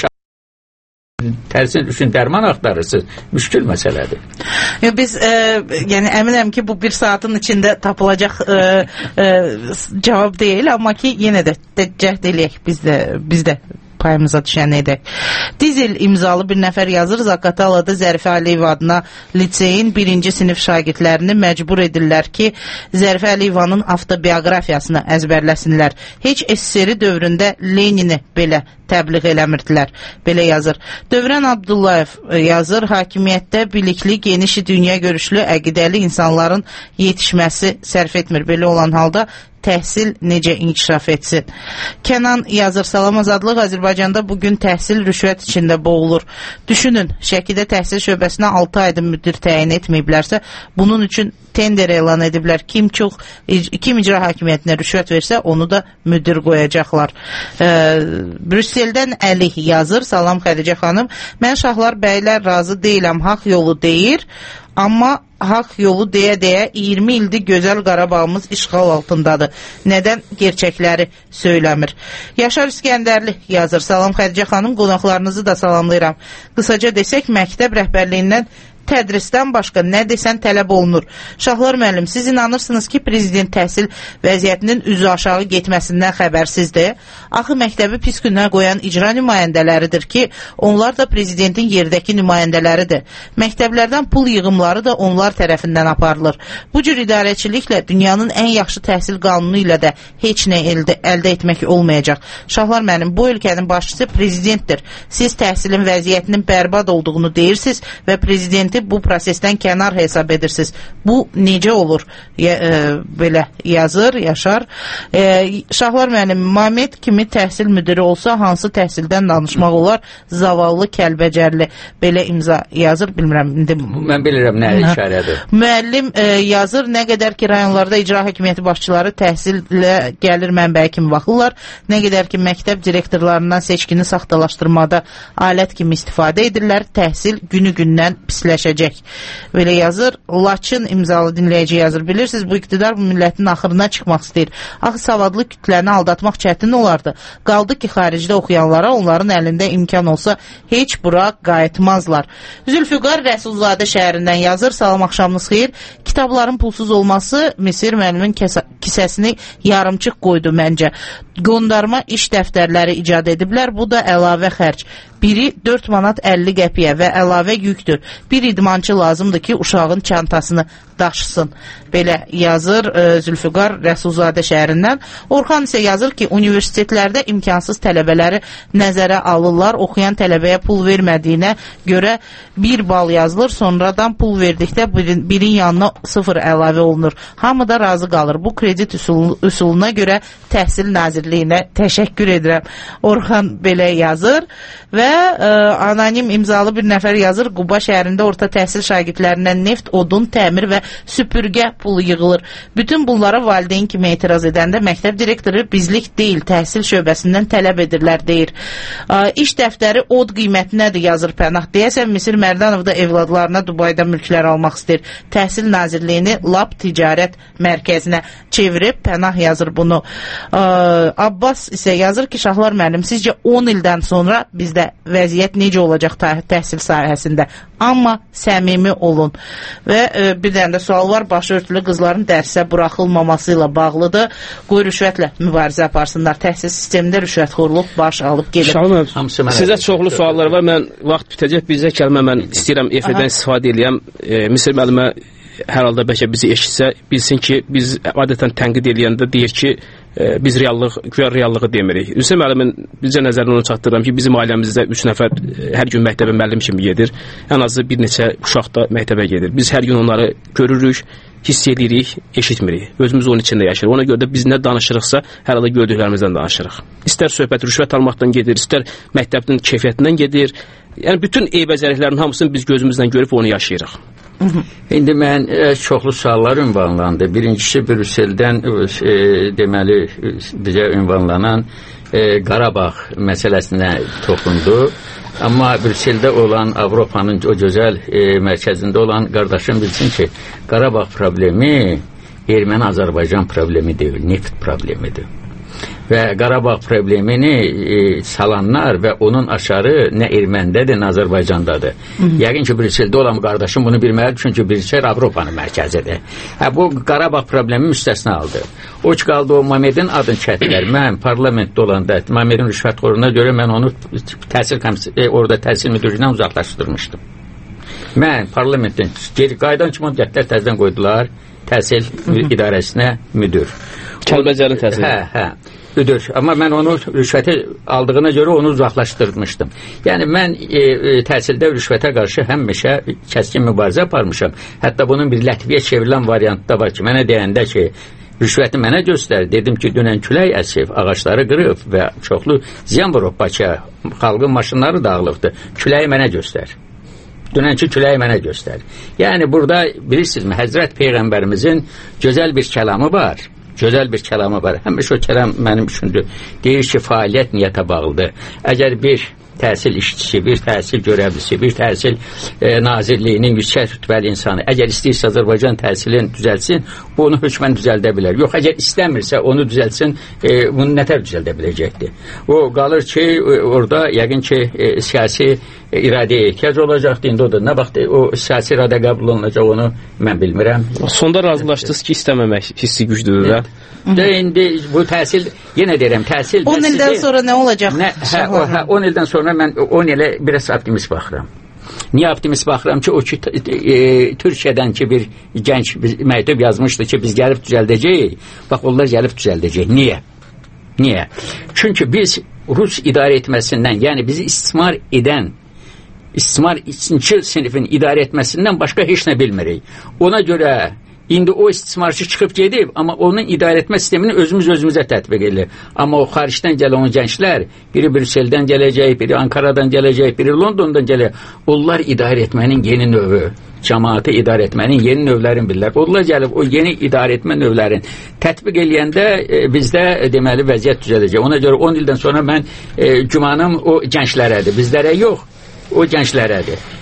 tərsin üçün dərman axtarırsınız. Müşkül məsələdir. Yo, biz e, yəni əminəm ki, bu bir saatın içində tapılacaq e, e, cavab deyil, amma ki yenə də cəhd eləyək biz də, biz də payımıza düşən edək. Dizel imzalı bir nəfər yazır, Zaqatalada Zərifə Əliyev adına liseyin birinci sinif şagirdlərini məcbur edirlər ki, Zərifə Əliyevanın avtobiografiyasını əzbərləsinlər. Heç S S R dövründə Lenini belə təbliğ eləmirdilər. Belə yazır. Dövrən Abdullayev yazır, hakimiyyətdə bilikli, geniş dünya görüşlü, əqidəli insanların yetişməsi sərf etmir. Belə olan halda təhsil necə inkişaf etsin? Kənan yazır, salam, azadlıq, Azərbaycanda bugün təhsil rüşvət içində boğulur. Düşünün, Şəkidə təhsil şöbəsinə altı ayda müdir təyin etməyiblərsə, bunun üçün tender elan ediblər. Kim çox, kim icra hakimiyyətinə rüşvət versə, onu da müdir qoyacaqlar. E, Brüsseldən Əli yazır, salam Xədicə xanım, mən Şahlar bəylər razı deyiləm, haqq yolu deyir, amma haqq yolu deyə-deyə iyirmi ildir gözəl Qarabağımız işğal altındadır. Nədən gerçəkləri söyləmir? Yaşar İskəndərli yazır, salam Xədicə xanım, qonaqlarınızı da salamlayıram. Qısaca desək, məktəb rəhbərliyindən tədrisdən başqa nə desən tələb olunur. Şahlar müəllim, siz inanırsınız ki, prezident təhsil vəziyyətinin üzü aşağı getməsindən xəbərsizdir. Axı məktəbi pis günə qoyan icra nümayəndələridir ki, onlar da prezidentin yerdəki nümayəndələridir. Məktəblərdən pul yığımları da onlar tərəfindən aparılır. Bu cür idarəçiliklə dünyanın ən yaxşı təhsil qanunu ilə də heç nə əldə, əldə etmək olmayacaq. Şahlar müəllim, bu ölkənin başçısı prezidentdir. Siz təhsilin vəziyyətinin bərbad olduğunu deyirsiniz və prezidenti bu prosesdən kənar hesab edirsiniz. Bu necə olur? Ya, e, belə yazır Yaşar. E, Şahlar müəllim, Mamet kimi təhsil müdiri olsa hansı təhsildən danışmaq olar? Zavallı, Kəlbəcərli belə imza yazır, bilmirəm. İndi... Mən bilirəm nə işarədir. Müəllim e, yazır, nə qədər ki rayonlarda icra hakimiyyəti başçıları təhsillə gəlir mənbəyi kimi baxırlar, nə qədər ki məktəb direktorlarından seçkini saxtalaşdırmada alət kimi istifadə edirlər, təhsil günü-gündən pisləşir. gücləşəcək. Belə yazır. Laçın imzalı dinləyici yazır. Bilirsiniz, bu iqtidar bu millətin axırına çıxmaq istəyir. Axı savadlı kütləni aldatmaq çətin olardı. Qaldı ki, xaricdə oxuyanlara onların əlində imkan olsa heç bura qayıtmazlar. Zülfüqar Rəsulzadə şəhərindən yazır. Salam, axşamınız xeyir. Kitabların pulsuz olması Misir müəllimin kisəsini yarımçıq qoydu məncə. Qondarma iş dəftərləri icad ediblər. Bu da əlavə xərc. Biri dörd manat əlli qəpiyə və əlavə yükdür. Bir idmançı lazımdır ki, uşağın çantasını daşısın. Belə yazır e, Zülfüqar Rəsulzadə şəhərindən. Orxan isə yazır ki, universitetlərdə imkansız tələbələri nəzərə alırlar. Oxuyan tələbəyə pul vermədiyinə görə bir bal yazılır. Sonradan pul verdikdə birin, birin yanına sıfır əlavə olunur. Hamı da razı qalır. Bu kredit üsul, üsuluna görə Təhsil Nazirliyinə təşəkkür edirəm. Orxan belə yazır və e, anonim imzalı bir nəfər yazır. Quba şəhərində orta təhsil şagirdlərindən neft, odun, təmir və süpürgə pulu yığılır. Bütün bunlara valideyn kimi etiraz edəndə məktəb direktoru bizlik deyil, təhsil şöbəsindən tələb edirlər, deyir. E, iş dəftəri od qiymətinədir, yazır Pənah. Deyəsən Misir Mərdanov da evladlarına Dubayda mülklər almaq istəyir. Təhsil Nazirliyini lab ticarət mərkəzinə çevirib, Pənah yazır bunu. E, Abbas isə yazır ki, Şahlar müəllim, sizcə on ildən sonra bizdə vəziyyət necə olacaq təhsil sahəsində? Amma səmimi olun. Və e, bir dənə də sual var. Başörtülü qızların dərsə buraxılmaması ilə bağlıdır. Qoy rüşvətlə mübarizə aparsınlar. Təhsil sistemində rüşvətxorluq baş alıb gelir. Şalım, sizə çoxlu suallar var. Mən vaxt bitəcək. Bizə kəlmə mən istəyirəm efirdən istifadə edəyəm. E, Misir müəllimə hər halda bəlkə bizi eşitsə, bilsin ki, biz adətən tənqid eləyəndə deyir ki, e, biz reallıq, güya reallığı demirik. Hüseyn müəllimin bizcə nəzərinə onu çatdırıram ki, bizim ailəmizdə üç nəfər e, hər gün məktəbə müəllim kimi gedir. Ən azı bir neçə uşaq da məktəbə gedir. Biz hər gün onları görürük, hiss edirik, eşitmirik. Özümüz onun içində yaşayırıq. Ona görə də biz nə danışırıqsa, hər halda gördüklərimizdən danışırıq. İstər söhbət rüşvət almaqdan gedir, istər məktəbin keyfiyyətindən gedir. Yəni bütün eybəcərliklərin hamısını biz gözümüzdən görüb onu yaşayırıq. İndi mən e, çoxlu suallar ünvanlandı. Birincisi Brüsseldən e, deməli bizə ünvanlanan e, Qarabağ məsələsinə toxundu. Amma Brüsseldə olan Avropanın o gözəl e, mərkəzində olan qardaşım bilsin ki, Qarabağ problemi Erməni-Azərbaycan problemi deyil, neft problemidir. Və Qarabağ problemini e, salanlar və onun aşarı nə Ermənidədir, nə Azərbaycandadır. Yəqin ki, Brüsseldə olan qardaşım bunu bilməlidir, çünki Brüssel Avropanın mərkəzidir. Hə, bu Qarabağ problemi müstəsna aldı. O ki, qaldı o Mamedin adını çəkdilər. Mən parlamentdə olanda, Mamedin rüşvətxoruna görə mən onu təhsil e, orada təhsil müdürlüyündən uzaqlaşdırmışdım. Mən parlamentdən geri qaydan kimi gəldilər, təzədən qoydular təhsil idarəsinə müdür. Kəlbəcərin təhsili. Hə, hə. Müdür. Amma mən onu rüşvəti aldığına görə onu uzaqlaşdırmışdım. Yəni mən e, e, təhsildə rüşvətə qarşı həmişə kəskin mübarizə aparmışam. Hətta bunun bir Latviyə çevrilən variantı da var ki, mənə deyəndə ki, rüşvəti mənə göstər. Dedim ki, dünən külək əsib, ağacları qırıb və çoxlu ziyan vurub Bakıya. Xalqın maşınları dağılıbdır. Küləyi mənə göstər. Dünənki küləyi mənə göstər. Yəni burada bilirsinizmi, Həzrət Peyğəmbərimizin gözəl bir kəlamı var. Gözəl bir kəlamı var. Həmişə o kəlam mənim üçündür. Deyir ki, fəaliyyət niyyətə bağlıdır. Əgər bir təhsil işçisi, bir təhsil görəvlisi, bir təhsil e, nazirliyinin yüksək rütbəli insanı əgər istəyirsə Azərbaycan təhsilini düzəlsin, bunu hökmən düzəldə bilər. Yox, əgər istəmirsə onu düzəlsin, e, bunu nətər düzəldə biləcəkdir? O qalır ki, e, orada yəqin ki, e, siyasi e, iradəyə ehtiyac olacaqdır. İndi o da nə vaxt o siyasi iradə qəbul olunacaq, onu mən bilmirəm. Sonda razılaşdınız ki, istəməmək hissi güclüdür da. De, indi bu təhsil, yenə deyirəm, təhsil... on ildən sonra nə olacaq? Nə, hə, o, hə, on ildən sonra mən on ilə biraz optimist baxıram. Niyə optimist baxıram ki, o ki, e, Türkiyədən ki, bir gənc məktub yazmışdı ki, biz gəlib düzəldəcəyik. Bax, onlar gəlib düzəldəcək. Niyə? Niyə? Çünki biz Rus idarə etməsindən, yəni bizi istismar edən, istismar ikinci sinifin idarə etməsindən başqa heç nə bilmirik. Ona görə... İndi o istismarçı çıxıb gedib, amma onun idarə etmə sistemini özümüz özümüzə tətbiq edilir. Amma o xaricdən gələn o gənclər, biri Brüsseldən gələcək, biri Ankaradan gələcək, biri Londondan gələcək. Onlar idarə etmənin yeni növü, cəmaatı idarə etmənin yeni növlərini bilirlər. Onlar gəlib o yeni idarə etmə növlərini tətbiq eləyəndə e, bizdə e, deməli vəziyyət düzələcək. Ona görə on ildən sonra mən e, gümanım o gənclərədir, bizlərə yox. O gənclərədir.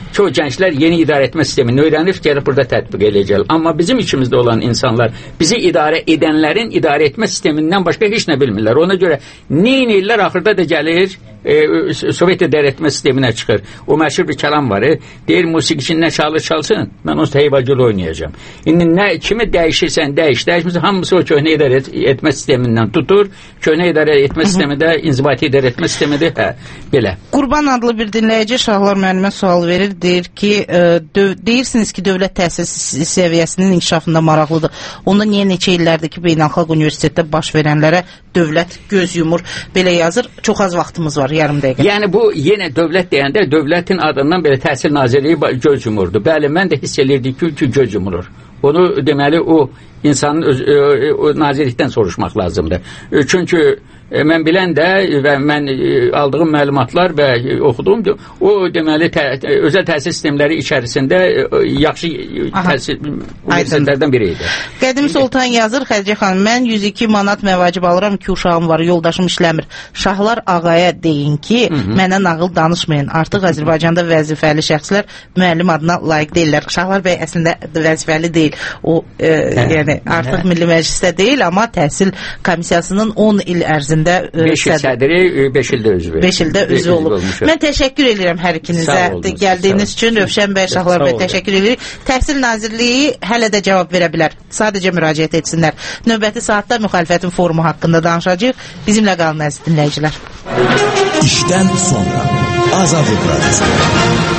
Çox gənclər yeni idarə etmə sistemini öyrənib gəlib burada tətbiq edəcəklər. Amma bizim içimizdə olan insanlar bizi idarə edənlərin idarə etmə sistemindən başqa heç nə bilmirlər. Ona görə nə edirlər axırda da gəlir e, Sovet idarə etmə sisteminə çıxır. O məşhur bir kəlam var. E, deyir musiqiçinin nə çalır çalsın, mən onun heyvacılı oynayacağam. İndi nə kimi dəyişirsən dəyiş, dəyişmirsən hamısı o köhnə idarə etmə sistemindən tutur. Köhnə idarə etmə sistemi də inzibati idarə etmə sistemidir. Hə, belə. Qurban adlı bir dinləyici Şahlar müəllimə sual verir. Deyir ki, e, döv deyirsiniz ki, dövlət təhsil səviyyəsinin inkişafında maraqlıdır. Onda niyə neçə illərdir ki, beynəlxalq universitetdə baş verənlərə dövlət göz yumur? Belə yazır. Çox az vaxtımız var, yarım dəqiqə. Yəni bu yenə dövlət deyəndə dövlətin adından belə Təhsil Nazirliyi göz yumurdu. Bəli, mən də hiss edirdim ki, ki göz yumulur. Onu deməli o insanın öz, ö, o nazirlikdən soruşmaq lazımdır. Çünki e, mən bilən də və mən e, aldığım məlumatlar və e, oxuduğum o deməli tə, özəl təhsil sistemləri içərisində e, yaxşı təhsil universitetlərdən biri idi. Qədim Sultan yazır, Xədicə xanım, mən yüz iki manat məvacib alıram, iki uşağım var, yoldaşım işləmir. Şahlar ağaya deyin ki, Hı -hı. mənə nağıl danışmayın. Artıq Azərbaycanda vəzifəli şəxslər müəllim adına layiq deyirlər. Şahlar bəy əslində vəzifəli deyil. O e, hə, yəni artıq hə. Milli Məclisdə deyil, amma təhsil komissiyasının on il ərzində beş il sədri, beş ildə üzvü. beş ildə üzvü olub. Olmuşum. Mən təşəkkür edirəm hər ikinizə gəldiyiniz üçün. Rövşən bəy, Şahlar bəy təşəkkür edirik. Təhsil Nazirliyi hələ də cavab verə bilər. Sadəcə müraciət etsinlər. Növbəti saatda müxalifətin forumu haqqında danışacağıq. Bizimlə qalın əziz dinləyicilər. İşdən sonra Azadlıq Radiosu.